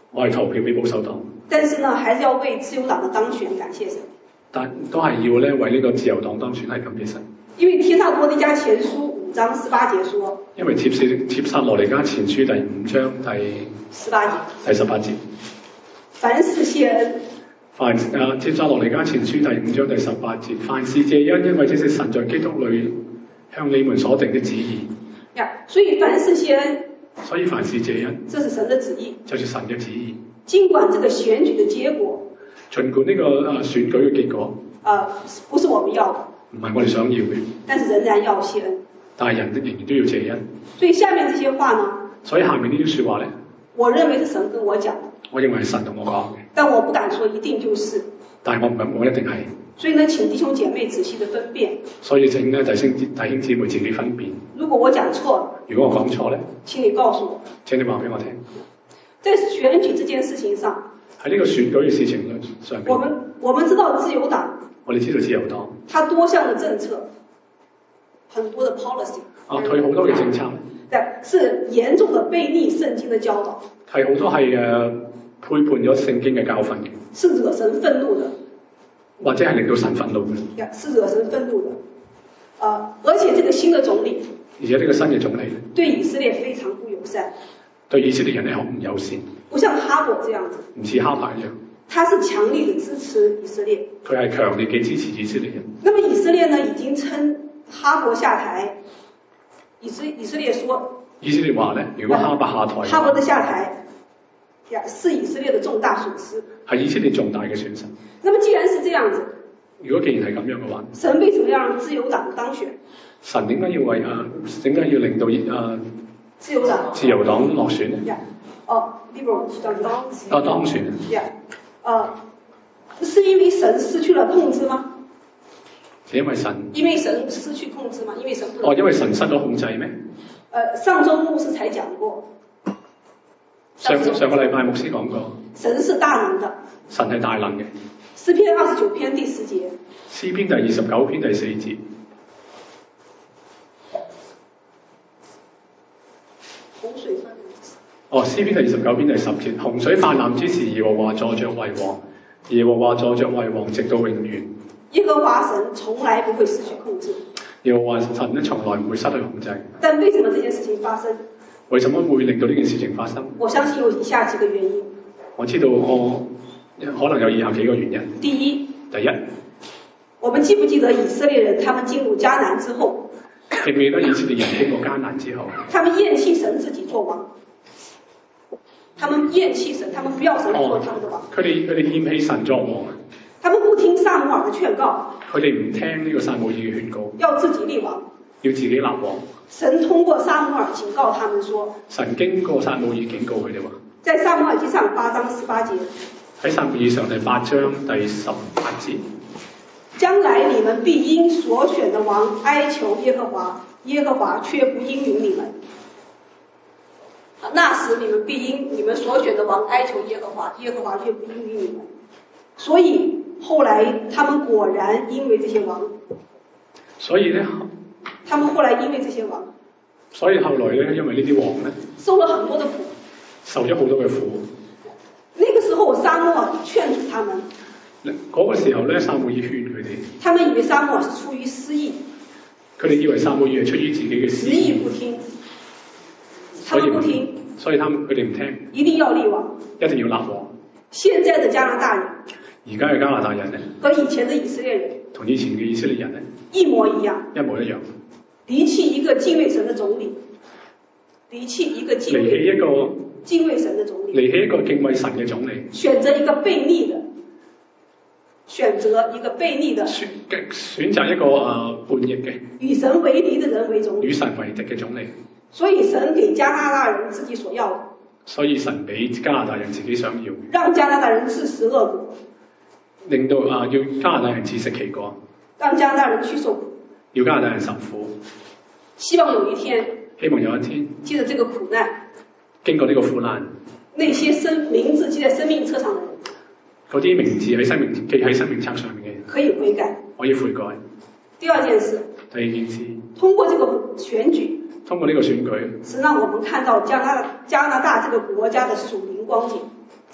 Speaker 3: 我係投票俾保守黨。
Speaker 2: 但是呢，還是要為自由黨的當選感謝神。
Speaker 3: 但都係要咧為呢個自由黨當選係感謝神。
Speaker 2: 因為帖撒羅尼迦前書五章十八節說，
Speaker 3: 因為帖撒帖撒羅尼迦前書第五章第
Speaker 2: 十八節，
Speaker 3: 第十八節，
Speaker 2: 凡事謝恩。
Speaker 3: 凡啊帖撒羅尼迦前書第五章第十八節，凡事謝恩，因為這是神在基督裏向你們所定的旨意。
Speaker 2: 呀，所以凡事謝恩。
Speaker 3: 所以凡事謝恩，
Speaker 2: 這是神的旨意，
Speaker 3: 就是神嘅旨意。
Speaker 2: 儘管這個選舉的結果，
Speaker 3: 儘管呢個啊選舉嘅結果，
Speaker 2: 啊，不是我們要的，
Speaker 3: 唔係我哋想要嘅，
Speaker 2: 但是仍然要謝恩。
Speaker 3: 但係人仍然都要謝恩。
Speaker 2: 所以下面這些話呢，
Speaker 3: 所以下面呢啲説話咧，
Speaker 2: 我認為是神跟我講的，
Speaker 3: 我認為係神同我講嘅，
Speaker 2: 但我不敢說一定就是，
Speaker 3: 但係我唔敢講一定係。
Speaker 2: 所以呢，請弟兄姐妹仔細的分辨。
Speaker 3: 所以請咧弟兄弟兄姊妹自己分辨。
Speaker 2: 如果我講錯了，
Speaker 3: 如果我講錯咧，
Speaker 2: 請你告訴我。
Speaker 3: 請你話俾我聽。
Speaker 2: 在選舉這件事情上，
Speaker 3: 喺呢個選舉嘅事情上邊，
Speaker 2: 我們我們知道自由黨，
Speaker 3: 我哋知道自由黨，
Speaker 2: 它多項的政策，很多的 policy，
Speaker 3: 啊，佢好多嘅政策，
Speaker 2: 對，是嚴重的背逆聖經的教導，
Speaker 3: 係好多係誒背叛咗聖經嘅教訓嘅，
Speaker 2: 是惹神憤怒的。
Speaker 3: 或者係令到神憤怒嘅，
Speaker 2: 是惹神憤怒的，呃，而且這個新的總理，
Speaker 3: 而且呢個新嘅總理
Speaker 2: 對以色列非常不友善，
Speaker 3: 對以色列人係好唔友善，
Speaker 2: 不像哈珀這樣子，
Speaker 3: 唔似哈珀一樣，
Speaker 2: 他是強力的支持以色列，
Speaker 3: 佢係強烈嘅支持以色列人。
Speaker 2: 那麼以色列呢，已經稱哈珀下台，以色以色列說，
Speaker 3: 以色列話咧，如果哈珀下台，
Speaker 2: 哈珀的下台，呀，是以色列的重大損失，
Speaker 3: 係以色列重大嘅損失。
Speaker 2: 那麼既然是這樣子，
Speaker 3: 如果既然係咁樣嘅話，
Speaker 2: 神為什麼要讓自由黨當選？
Speaker 3: 神點解要為啊？點解要令到啊？
Speaker 2: 自由黨
Speaker 3: 自由黨落選呢？
Speaker 2: 哦 ，Liberal 當當
Speaker 3: 啊當選。
Speaker 2: 呀，呃，是因為神失去了控制嗎？
Speaker 3: 係因為神。
Speaker 2: 因為神失去控制嗎？因為神不。
Speaker 3: 哦，因為神失咗控制咩？
Speaker 2: 呃，上週牧師才講過。
Speaker 3: 上上個禮拜牧師講過。
Speaker 2: 神是大能的。
Speaker 3: 神係大能嘅。
Speaker 2: 詩篇二十九篇第十節。
Speaker 3: 詩篇第二十九篇第四節。
Speaker 2: 洪水泛濫。
Speaker 3: 哦，詩篇第二十九篇第十節，洪水泛濫之時，耶和華坐着為王，耶和華坐着為王，直到永遠。
Speaker 2: 耶和華神從來不會失去控制。
Speaker 3: 耶和華神咧，從來唔會失去控制。
Speaker 2: 但為什麼這件事情發生？
Speaker 3: 為什麼會令到呢件事情發生？
Speaker 2: 我相信有以下幾個原因。
Speaker 3: 我知道我可能有以下幾個原因。
Speaker 2: 第一。
Speaker 3: 第一。
Speaker 2: 我們記不記得以色列人他們進入迦南之後？
Speaker 3: 記唔記得以色列人經過迦南之後？
Speaker 2: 他們厭棄神自己做王。他們厭棄神，他們不要神做他們的王。
Speaker 3: 佢哋佢哋厭棄神作王。
Speaker 2: 他們不聽撒母耳的勸告。
Speaker 3: 佢哋唔聽呢個撒母耳嘅勸告。
Speaker 2: 要自己立王。要
Speaker 3: 自己立王。
Speaker 2: 神通過撒母耳警告他們說。
Speaker 3: 神經過撒母耳警告佢哋話。
Speaker 2: 在撒母耳記上八章十八節。
Speaker 3: 喺撒母耳上第八章第十八節。
Speaker 2: 將來你們必因所選的王哀求耶和華，耶和華卻不應允你們。那時你們必因你們所選的王哀求耶和華，耶和華卻不應允你們。所以後來他們果然因為這些王。
Speaker 3: 所以呢，
Speaker 2: 他們後來因為這些王。
Speaker 3: 所以後來呢，因為呢啲王呢，
Speaker 2: 受了很多的苦。
Speaker 3: 受咗好多嘅苦。
Speaker 2: 那個時候撒母耳勸阻他們。
Speaker 3: 嗰個時候咧，撒母耳勸佢哋。他
Speaker 2: 們以為撒母耳是出於私意。
Speaker 3: 佢哋以為撒母耳係出於自己嘅私意。
Speaker 2: 執意不聽。他們不聽。
Speaker 3: 所以他們佢哋唔聽。
Speaker 2: 一定要立王。
Speaker 3: 一定要立王。
Speaker 2: 現在的加拿大人。
Speaker 3: 而家嘅加拿大人咧。
Speaker 2: 和以前的以色列人。
Speaker 3: 同以前嘅以色列人咧。
Speaker 2: 一模一樣。
Speaker 3: 一模一樣。
Speaker 2: 離棄一個敬畏神的總理。離棄一個敬畏。
Speaker 3: 離棄一個。
Speaker 2: 敬畏神的總理。
Speaker 3: 離棄一個敬畏神嘅總理。
Speaker 2: 選擇一個悖逆的。選擇一個悖逆的。
Speaker 3: 選選擇一個誒、呃、叛逆嘅。
Speaker 2: 與神為敵的人為總理。
Speaker 3: 與神為敵嘅總理。
Speaker 2: 所以神給加拿大人自己所要的。
Speaker 3: 所以神俾加拿大人自己想要。
Speaker 2: 讓加拿大人自食惡果。
Speaker 3: 令到啊、呃、要加拿大人自食其果。
Speaker 2: 讓加拿大人去受苦。
Speaker 3: 要加拿大人受苦。
Speaker 2: 希望有一天。
Speaker 3: 希望有一天。
Speaker 2: 借着這個苦難。
Speaker 3: 經過呢個苦難。
Speaker 2: 那些生名字記在生命冊上的人。
Speaker 3: 嗰啲名字喺生命記喺生命冊上面嘅人。
Speaker 2: 可以悔改。
Speaker 3: 可以悔改。
Speaker 2: 第二件事。
Speaker 3: 第二件事。
Speaker 2: 通過這個選舉。
Speaker 3: 通過呢個選舉。
Speaker 2: 是讓我們看到加拿大加拿大這個國家的屬靈光景。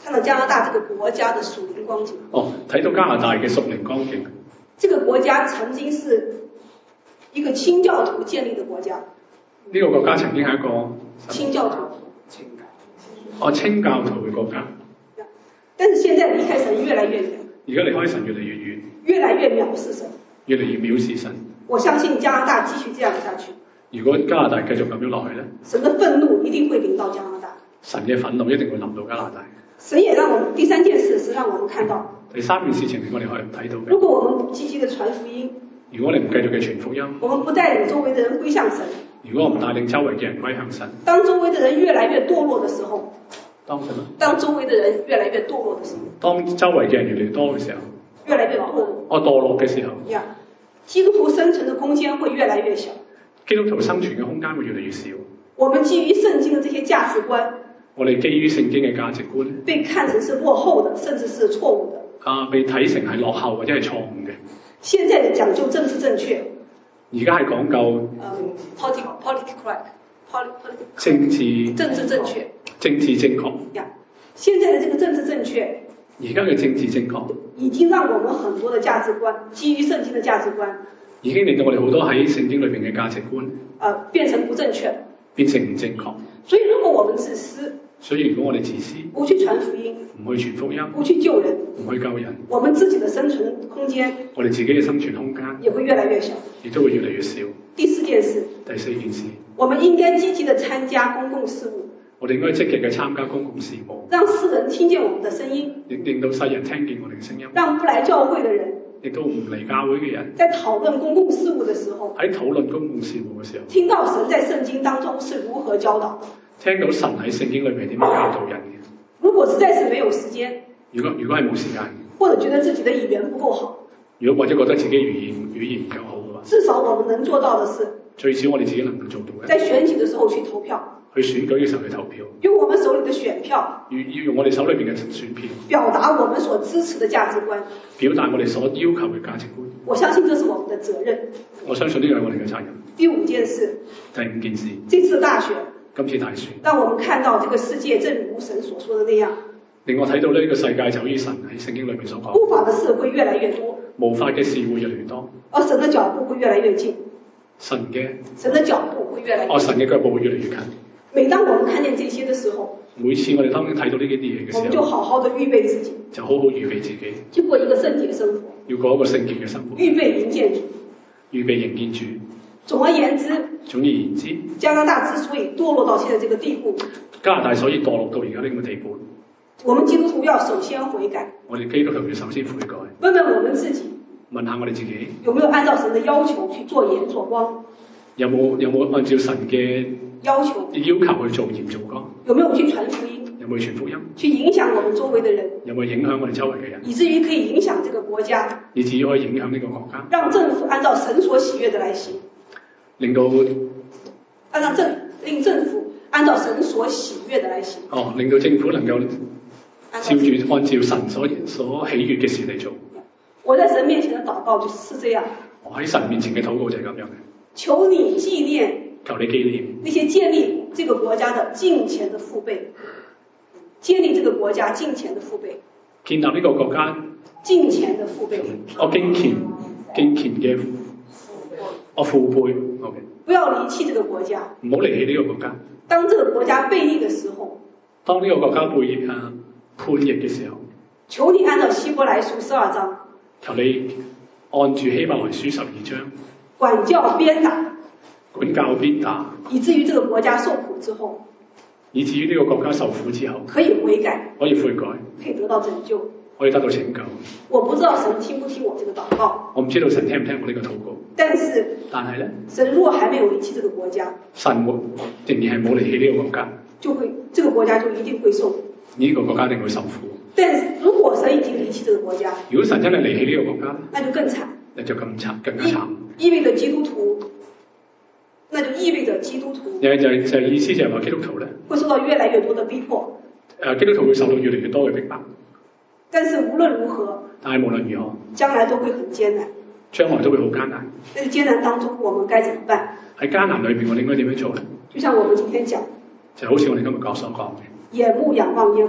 Speaker 2: 看到加拿大這個國家的屬靈光景。
Speaker 3: 哦，睇到加拿大嘅屬靈光景。
Speaker 2: 這個國家曾經是一個清教徒建立的國家。
Speaker 3: 呢個國家曾經係一個
Speaker 2: 清教徒。
Speaker 3: 哦，清教徒嘅國家。
Speaker 2: 但是現在離開神越來越遠。
Speaker 3: 而家離開神越嚟越遠。
Speaker 2: 越來越藐視神。越嚟越
Speaker 3: 藐視神。
Speaker 2: 我相信加拿大繼續這樣下去。
Speaker 3: 如果加拿大繼續咁樣落去咧，
Speaker 2: 神的憤怒一定會臨到加拿大。
Speaker 3: 神嘅憤怒一定會臨到加拿大。
Speaker 2: 神也讓我們第三件事是讓我們看到。
Speaker 3: 第三件事情係我哋可以睇到嘅。
Speaker 2: 如果我們不積極的傳福音，
Speaker 3: 如果我哋唔繼續嘅傳福音，
Speaker 2: 我們不帶領周圍的人歸向神，
Speaker 3: 如果我唔帶領周圍嘅人歸向神，
Speaker 2: 當周圍的人越來越墮落的時候，
Speaker 3: 當什麼？
Speaker 2: 當周圍的人越來越墮落的時候，
Speaker 3: 當周圍嘅人越嚟越多嘅時候，
Speaker 2: 越來越墮落。
Speaker 3: 哦，墮落嘅時候，
Speaker 2: 呀，基督徒生存的空間會越來越小。
Speaker 3: 基督徒生存嘅空間會越嚟越少。
Speaker 2: 我們基於聖經的這些價值觀，
Speaker 3: 我哋基於聖經嘅價值觀，
Speaker 2: 被看成是落後的，甚至是錯誤的。
Speaker 3: 啊，被睇成係落後或者係錯誤嘅。
Speaker 2: 現在的講究政治正確，
Speaker 3: 而家係講究
Speaker 2: 嗯 political political correct，
Speaker 3: 政治
Speaker 2: 政治正確，
Speaker 3: 政治正確。
Speaker 2: 呀，現在的這個政治正確，
Speaker 3: 而家嘅政治正確，
Speaker 2: 已經讓我們很多的價值觀，基於聖經的價值觀，
Speaker 3: 已經令到我哋好多喺聖經裏邊嘅價值觀，
Speaker 2: 呃，變成不正確，
Speaker 3: 變成唔正確。
Speaker 2: 所以如果我們自私，
Speaker 3: 所以如果我哋自私，
Speaker 2: 不去傳福音，
Speaker 3: 唔去傳福音，
Speaker 2: 不去救人，
Speaker 3: 唔去救人，
Speaker 2: 我們自己的生存空間，
Speaker 3: 我哋自己嘅生存空間
Speaker 2: 也會越來越小，
Speaker 3: 亦都會越嚟越少。
Speaker 2: 第四件事，
Speaker 3: 第四件事，
Speaker 2: 我們應該積極地參加公共事務，
Speaker 3: 我哋應該積極嘅參加公共事務，
Speaker 2: 讓世人聽見我們的聲音，
Speaker 3: 亦令到世人聽見我哋嘅聲音，
Speaker 2: 讓不來教會的人，
Speaker 3: 亦都唔嚟教會嘅人，
Speaker 2: 在討論公共事務的時候，
Speaker 3: 喺討論公共事務嘅時候，
Speaker 2: 聽到神在聖經當中是如何教導的，
Speaker 3: 聽到神喺聖經裏面點樣教導人嘅。
Speaker 2: 如果實在是沒有時間，
Speaker 3: 如果如果係冇時間，
Speaker 2: 或者覺得自己的語言不夠好，
Speaker 3: 如果或者覺得自己語言語言唔夠好嘅話，
Speaker 2: 至少我們能做到的是，
Speaker 3: 最少我哋自己能夠做到嘅，
Speaker 2: 在選舉的時候去投票，
Speaker 3: 去選舉嘅時候去投票，
Speaker 2: 用我們手裏的選票，
Speaker 3: 要要用我哋手裏邊嘅選票，
Speaker 2: 表達我們所支持的價值觀，
Speaker 3: 表達我哋所要求嘅價值觀。
Speaker 2: 我相信這是我們的責任。
Speaker 3: 我相信呢個係我哋嘅責任。
Speaker 2: 第五件事，
Speaker 3: 第五件事，
Speaker 2: 這次大選，
Speaker 3: 今次大選，
Speaker 2: 讓我們看到這個世界正如神所說的那樣，
Speaker 3: 令我睇到呢個世界就好似神喺聖經裏面所講，
Speaker 2: 不法的事會越來越多，
Speaker 3: 無法嘅事會越嚟越多，
Speaker 2: 而神的腳步會越來越近，
Speaker 3: 神嘅
Speaker 2: 神的腳步會越來越近，
Speaker 3: 哦，神嘅腳步會越嚟越近。
Speaker 2: 每當我們看見這些的時候，
Speaker 3: 每次我哋當睇到呢啲嘢嘅時候，
Speaker 2: 我們就好好的預備自己，
Speaker 3: 就好好預備自己，
Speaker 2: 去過一個聖潔的生活，
Speaker 3: 要過一個聖潔嘅生活，
Speaker 2: 預備迎見主，
Speaker 3: 預備迎見主。
Speaker 2: 總而言之，
Speaker 3: 總而言之，
Speaker 2: 加拿大之所以墮落到現在這個地步，
Speaker 3: 加拿大所以墮落到而家呢咁嘅地步，
Speaker 2: 我們基督徒要首先悔改，
Speaker 3: 我哋基督徒要首先悔改，
Speaker 2: 問問我們自己，
Speaker 3: 問下我哋自己
Speaker 2: 有沒有按照神的要求去做鹽做光，
Speaker 3: 有冇有冇按照神嘅
Speaker 2: 要求
Speaker 3: 要求去做鹽做光，
Speaker 2: 有沒有去傳福音，
Speaker 3: 有冇去傳福音，
Speaker 2: 去影響我們周圍的人，
Speaker 3: 有冇影響我哋周圍嘅人，
Speaker 2: 以至於可以影響這個國家，
Speaker 3: 以至於可以影響呢個國家，
Speaker 2: 讓政府按照神所喜悅的來行，
Speaker 3: 令到
Speaker 2: 按照政令政府按照神所喜悅的來行，
Speaker 3: 哦，令到政府能夠照住按照神所所喜悅嘅事嚟做。
Speaker 2: 我在神面前的禱告就是這樣，
Speaker 3: 我喺神面前嘅禱告就係咁樣嘅。
Speaker 2: 求你紀念，
Speaker 3: 求你紀念
Speaker 2: 那些建立這個國家的敬虔的父輩，建立這個國家敬虔的父輩，
Speaker 3: 建立呢個國家
Speaker 2: 敬虔的父輩，
Speaker 3: 我敬虔敬虔嘅我父輩 ，OK，
Speaker 2: 不要離棄這個國家，
Speaker 3: 唔好離棄呢個國家。
Speaker 2: 當這個國家背逆的時候，
Speaker 3: 當呢個國家背逆啊叛逆嘅時候，
Speaker 2: 求你按照希伯來書十二章，
Speaker 3: 求你按住希伯來書十二章，
Speaker 2: 管教鞭打，
Speaker 3: 管教鞭打，
Speaker 2: 以至於這個國家受苦之後，
Speaker 3: 以至於呢個國家受苦之後，
Speaker 2: 可以悔改，
Speaker 3: 可以悔改，
Speaker 2: 可以得到拯救，
Speaker 3: 可以得到拯救。
Speaker 2: 我不知道神聽不聽我這個禱告，
Speaker 3: 我唔知道神聽唔聽我呢個禱告，
Speaker 2: 但是，
Speaker 3: 但係咧，
Speaker 2: 神如果還沒有離棄這個國家，
Speaker 3: 神冇仍然係冇離棄呢個國家，
Speaker 2: 就會這個國家就一定會受苦。
Speaker 3: 呢個國家一定會受苦。
Speaker 2: 但是如果神已經離棄這個國家，
Speaker 3: 如果神真係離棄呢個國家，
Speaker 2: 那就更慘，
Speaker 3: 那就更慘，更加慘。
Speaker 2: 意味着基督徒，那就意味着基督徒，
Speaker 3: 就就就意思就係話基督徒咧，
Speaker 2: 會受到越來越多的逼迫。
Speaker 3: 誒，基督徒會受到越嚟越多嘅逼迫。
Speaker 2: 但是無論如何，
Speaker 3: 但係無論如何，
Speaker 2: 將來都會很艱難。
Speaker 3: 將來都會好艱難。
Speaker 2: 在艱難當中，我們該怎麼辦？
Speaker 3: 喺艱難裏邊，我哋應該點樣做咧？
Speaker 2: 就像我們今天講，
Speaker 3: 就好似我哋今日講所講嘅，
Speaker 2: 眼目仰望耶和華，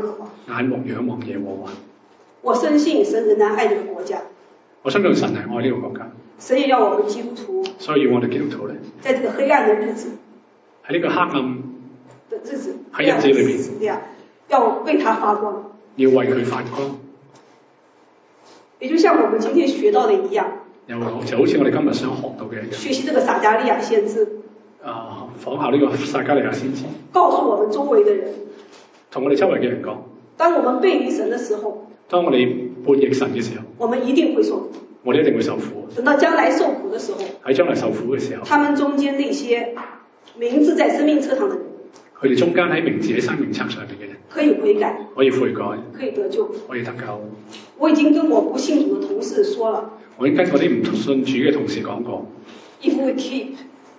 Speaker 3: 眼目仰望耶和華。
Speaker 2: 我深信神仍然愛這個國家。
Speaker 3: 我相信神係愛呢個國家。
Speaker 2: 神也要我們基督徒，
Speaker 3: 所以要我哋基督徒咧，
Speaker 2: 在這個黑暗的日子，
Speaker 3: 喺呢個黑暗
Speaker 2: 的日子，
Speaker 3: 喺日子裏邊，
Speaker 2: 要為他發光，
Speaker 3: 要為佢發光。
Speaker 2: 也就像我們今天學到的一樣，
Speaker 3: 又就好似我哋今日想學到嘅一樣，
Speaker 2: 學習這個撒迦利亞先知，
Speaker 3: 啊，仿效呢個撒迦利亞先知，
Speaker 2: 告訴我們周圍的人，
Speaker 3: 同我哋周圍嘅人講，
Speaker 2: 當我們背離神的時候，
Speaker 3: 當我哋叛逆神嘅時候，
Speaker 2: 我們一定會受苦，
Speaker 3: 我哋一定會受苦。
Speaker 2: 等到將來受苦的時候，
Speaker 3: 喺將來受苦嘅時候，
Speaker 2: 他們中間那些名字在生命冊上的人，
Speaker 3: 佢哋中間喺名字喺生命冊上面嘅人，
Speaker 2: 可以悔改，
Speaker 3: 可以悔改，
Speaker 2: 可以得救，
Speaker 3: 可以得救。
Speaker 2: 我已經跟我不信主的同事說了，
Speaker 3: 我已經跟嗰啲唔信主嘅同事講過。
Speaker 2: If we keep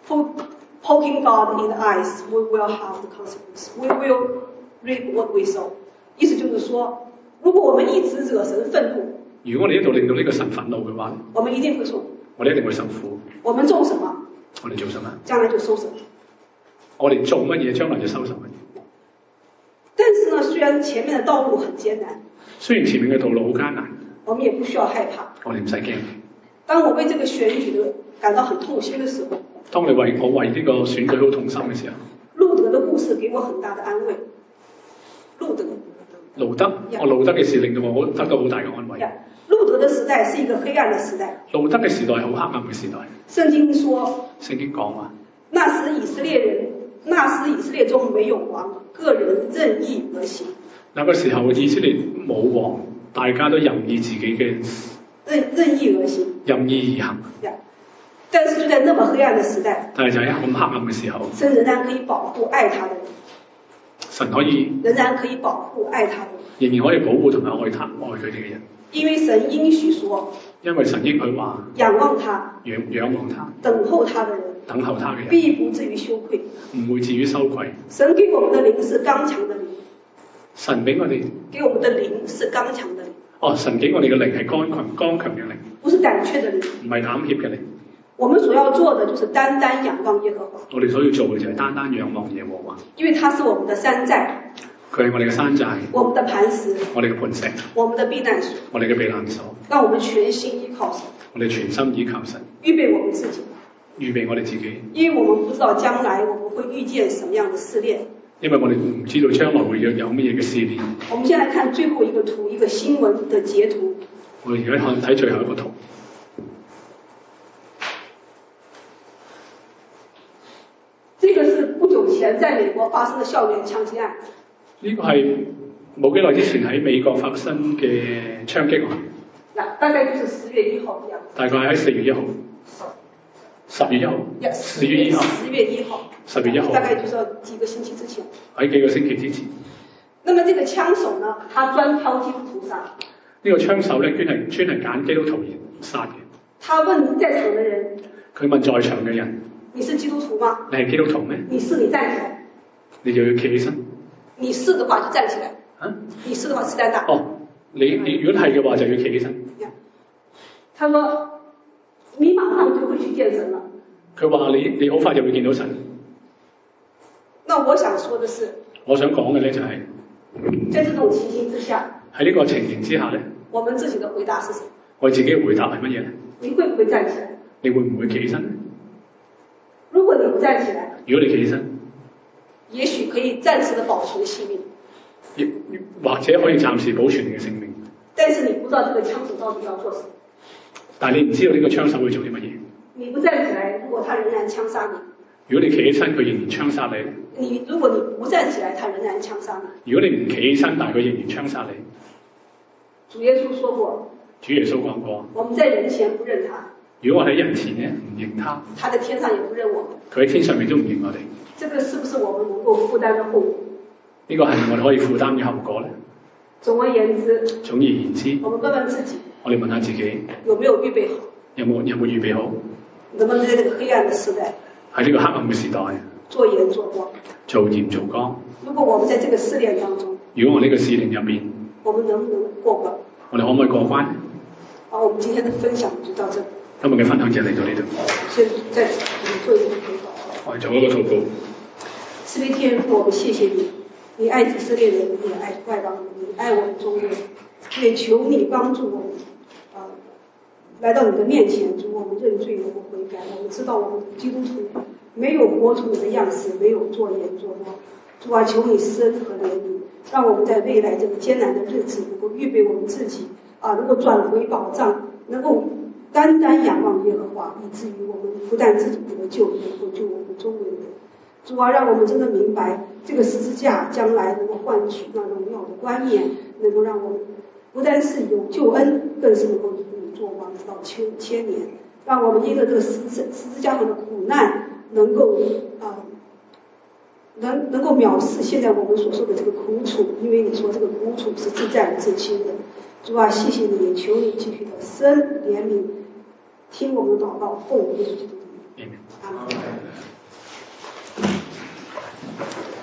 Speaker 2: poking God in the eyes, we will have the consequence. We will reap what we sow. 意思就是說，如果我們一直惹神憤怒，
Speaker 3: 如果我哋一度令到呢個神憤怒嘅話，
Speaker 2: 我們一定會受苦。
Speaker 3: 我哋一定會受苦。
Speaker 2: 我們種什麼，
Speaker 3: 我哋做什麼，
Speaker 2: 將來就收什麼。
Speaker 3: 我哋做乜嘢，將來就收什麼。
Speaker 2: 但是呢，雖然前面的道路很艱難，
Speaker 3: 雖然前面嘅道路好艱難，
Speaker 2: 我們也不需要害怕。
Speaker 3: 我哋唔使驚。
Speaker 2: 當我為這個選舉的感到很痛心的時候，
Speaker 3: 當你為我為呢個選舉好痛心嘅時候，
Speaker 2: 路德的故事給我很大的安慰。路德，
Speaker 3: 路德，我路德嘅事令到我得到好大嘅安慰。
Speaker 2: 路德的時代是一個黑暗的時代。
Speaker 3: 路德嘅時代係好黑暗嘅時代。
Speaker 2: 聖經說，
Speaker 3: 聖經講話，
Speaker 2: 那時以色列人，那時以色列中沒有王，個人任意而行。
Speaker 3: 那個時候以色列冇王，大家都任意自己嘅
Speaker 2: 任任意而行，
Speaker 3: 任意而行。
Speaker 2: 但是就在那麼黑暗的時代，
Speaker 3: 但係就喺咁黑暗嘅時候，
Speaker 2: 神仍然可以保護愛他的人。
Speaker 3: 神可以
Speaker 2: 仍然可以保護愛他的人，
Speaker 3: 仍然可以保護同埋愛他愛佢哋嘅人。
Speaker 2: 因為神應許說，
Speaker 3: 因為神應許話，
Speaker 2: 仰望他，
Speaker 3: 仰仰望他，
Speaker 2: 等候他的人，
Speaker 3: 等候他嘅人，
Speaker 2: 必不至於羞愧，
Speaker 3: 唔會至於羞愧。
Speaker 2: 神給我們的靈是剛強的靈，
Speaker 3: 神俾我哋，
Speaker 2: 給我們的靈是剛強的靈。
Speaker 3: 哦，神給我哋嘅靈係剛強剛強嘅靈，
Speaker 2: 不是膽怯的靈，
Speaker 3: 唔係膽怯嘅靈。
Speaker 2: 我們所要做的就是單單仰望耶和華。
Speaker 3: 我哋所要做嘅就係單單仰望耶和華，
Speaker 2: 因為他是我們的山寨，
Speaker 3: 佢係我哋嘅山寨，
Speaker 2: 我們的磐石，
Speaker 3: 我哋嘅磐石，
Speaker 2: 我們的避難所，
Speaker 3: 我哋嘅避難所。
Speaker 2: 讓我們全心依靠神，
Speaker 3: 我哋全心依靠神，
Speaker 2: 預備我們自己，
Speaker 3: 預備我哋自己。
Speaker 2: 因為我們不知道將來我們會遇見什麼樣的試煉，
Speaker 3: 因為我哋唔知道將來會有有乜嘢嘅試煉。
Speaker 2: 我們現在看最後一個圖，一個新聞的截圖。
Speaker 3: 我哋而家看睇最後一個圖。
Speaker 2: 這個是不久前在美國發生的校園槍擊案。呢
Speaker 3: 個係冇幾耐之前喺美國發生嘅槍擊案。
Speaker 2: 嗱，大概就是十月一號嘅樣子。大概喺四月一號。
Speaker 3: 十月一號。十月一號。
Speaker 2: 十月一號。十月一號。大概就是幾個星期之前。
Speaker 3: 喺幾個星期之前。
Speaker 2: 那麼這個槍手呢，他專挑基督徒殺。呢
Speaker 3: 個槍手咧，專係專係揀基督徒而殺嘅。
Speaker 2: 他問在場嘅人。佢
Speaker 3: 問在場嘅人。
Speaker 2: 你是基督徒嗎？
Speaker 3: 你係基督徒咩？
Speaker 2: 你是，你站起來。
Speaker 3: 你就要企起身。你
Speaker 2: 是的話就站起來。
Speaker 3: 啊？
Speaker 2: 你是的話是在那。
Speaker 3: 哦，你你如果係嘅話就要企起身。
Speaker 2: 他說：你馬上就會去見神了。
Speaker 3: 佢話你你好快就會見到神。
Speaker 2: 那我想說的是。我想講嘅咧就係、是，在這種情形之下。喺呢個情形之下咧。我們自己的回答是什麼？我自己嘅回答係乜嘢咧？你會唔會站起來？你會唔會企起身？如果你不站起來，如果你企起身，也許可以暫時的保存性命，亦或者可以暫時保存你嘅性命。但是你不知道這個槍手到底要做什麼。但係你唔知道呢個槍手會做啲乜嘢。你不站起來，如果他仍然槍殺你。如果你企起身，佢仍然槍殺你。你如果你不站起來，他仍然槍殺你。如果你唔企起身，但係佢仍然槍殺你。主耶穌說過。主耶穌講過。我們在人前不認他。如果我喺人前咧唔認他，他在天上也不認我們。佢喺天上面都唔認我哋。這個是不是我們能夠負擔的後果？呢個係我哋可以負擔嘅後果咧？總而言之，總而言之，我們問問自己，我哋問下自己，有沒有預備好？有冇有冇預備好？能不能在這個黑暗的時代？喺呢個黑暗嘅時代，做鹽做光，做鹽做光。如果我們在這個試煉當中，如果我呢個試煉入面，我們能不能過關？我哋可唔可以過關？好，我們今天的分享就到這裡。今日嘅分享就嚟到呢度。先再做一個禱告。我哋做一個禱告。慈悲天父，我們謝謝你。 你爱以色列人，也爱外邦人，你爱我们中国，也求你帮助我们，呃，来到你的面前，主，我们认罪，我们悔改，我们知道我们基督徒没有活出你的样式，没有做言做到。主啊，求你施恩和怜悯，让我们在未来这个艰难的日子，能够预备我们自己啊，能够转回保障，能够单单仰望耶和华，以至于我们不但自己得救，也能够救我们周围人。主啊，让我们真的明白这个十字架将来能够换取那荣耀的冠冕，能够让我们不但是有救恩，更是能够与你作王直到千千年。让我们因着这个十字十字架上的苦难，能够啊。能能够藐视现在我们所受的这个苦楚，因为你说这个苦楚是自在自心的。主啊，谢谢你，也求你继续的施恩怜悯，听我们的祷告，奉耶稣基督的名。阿门。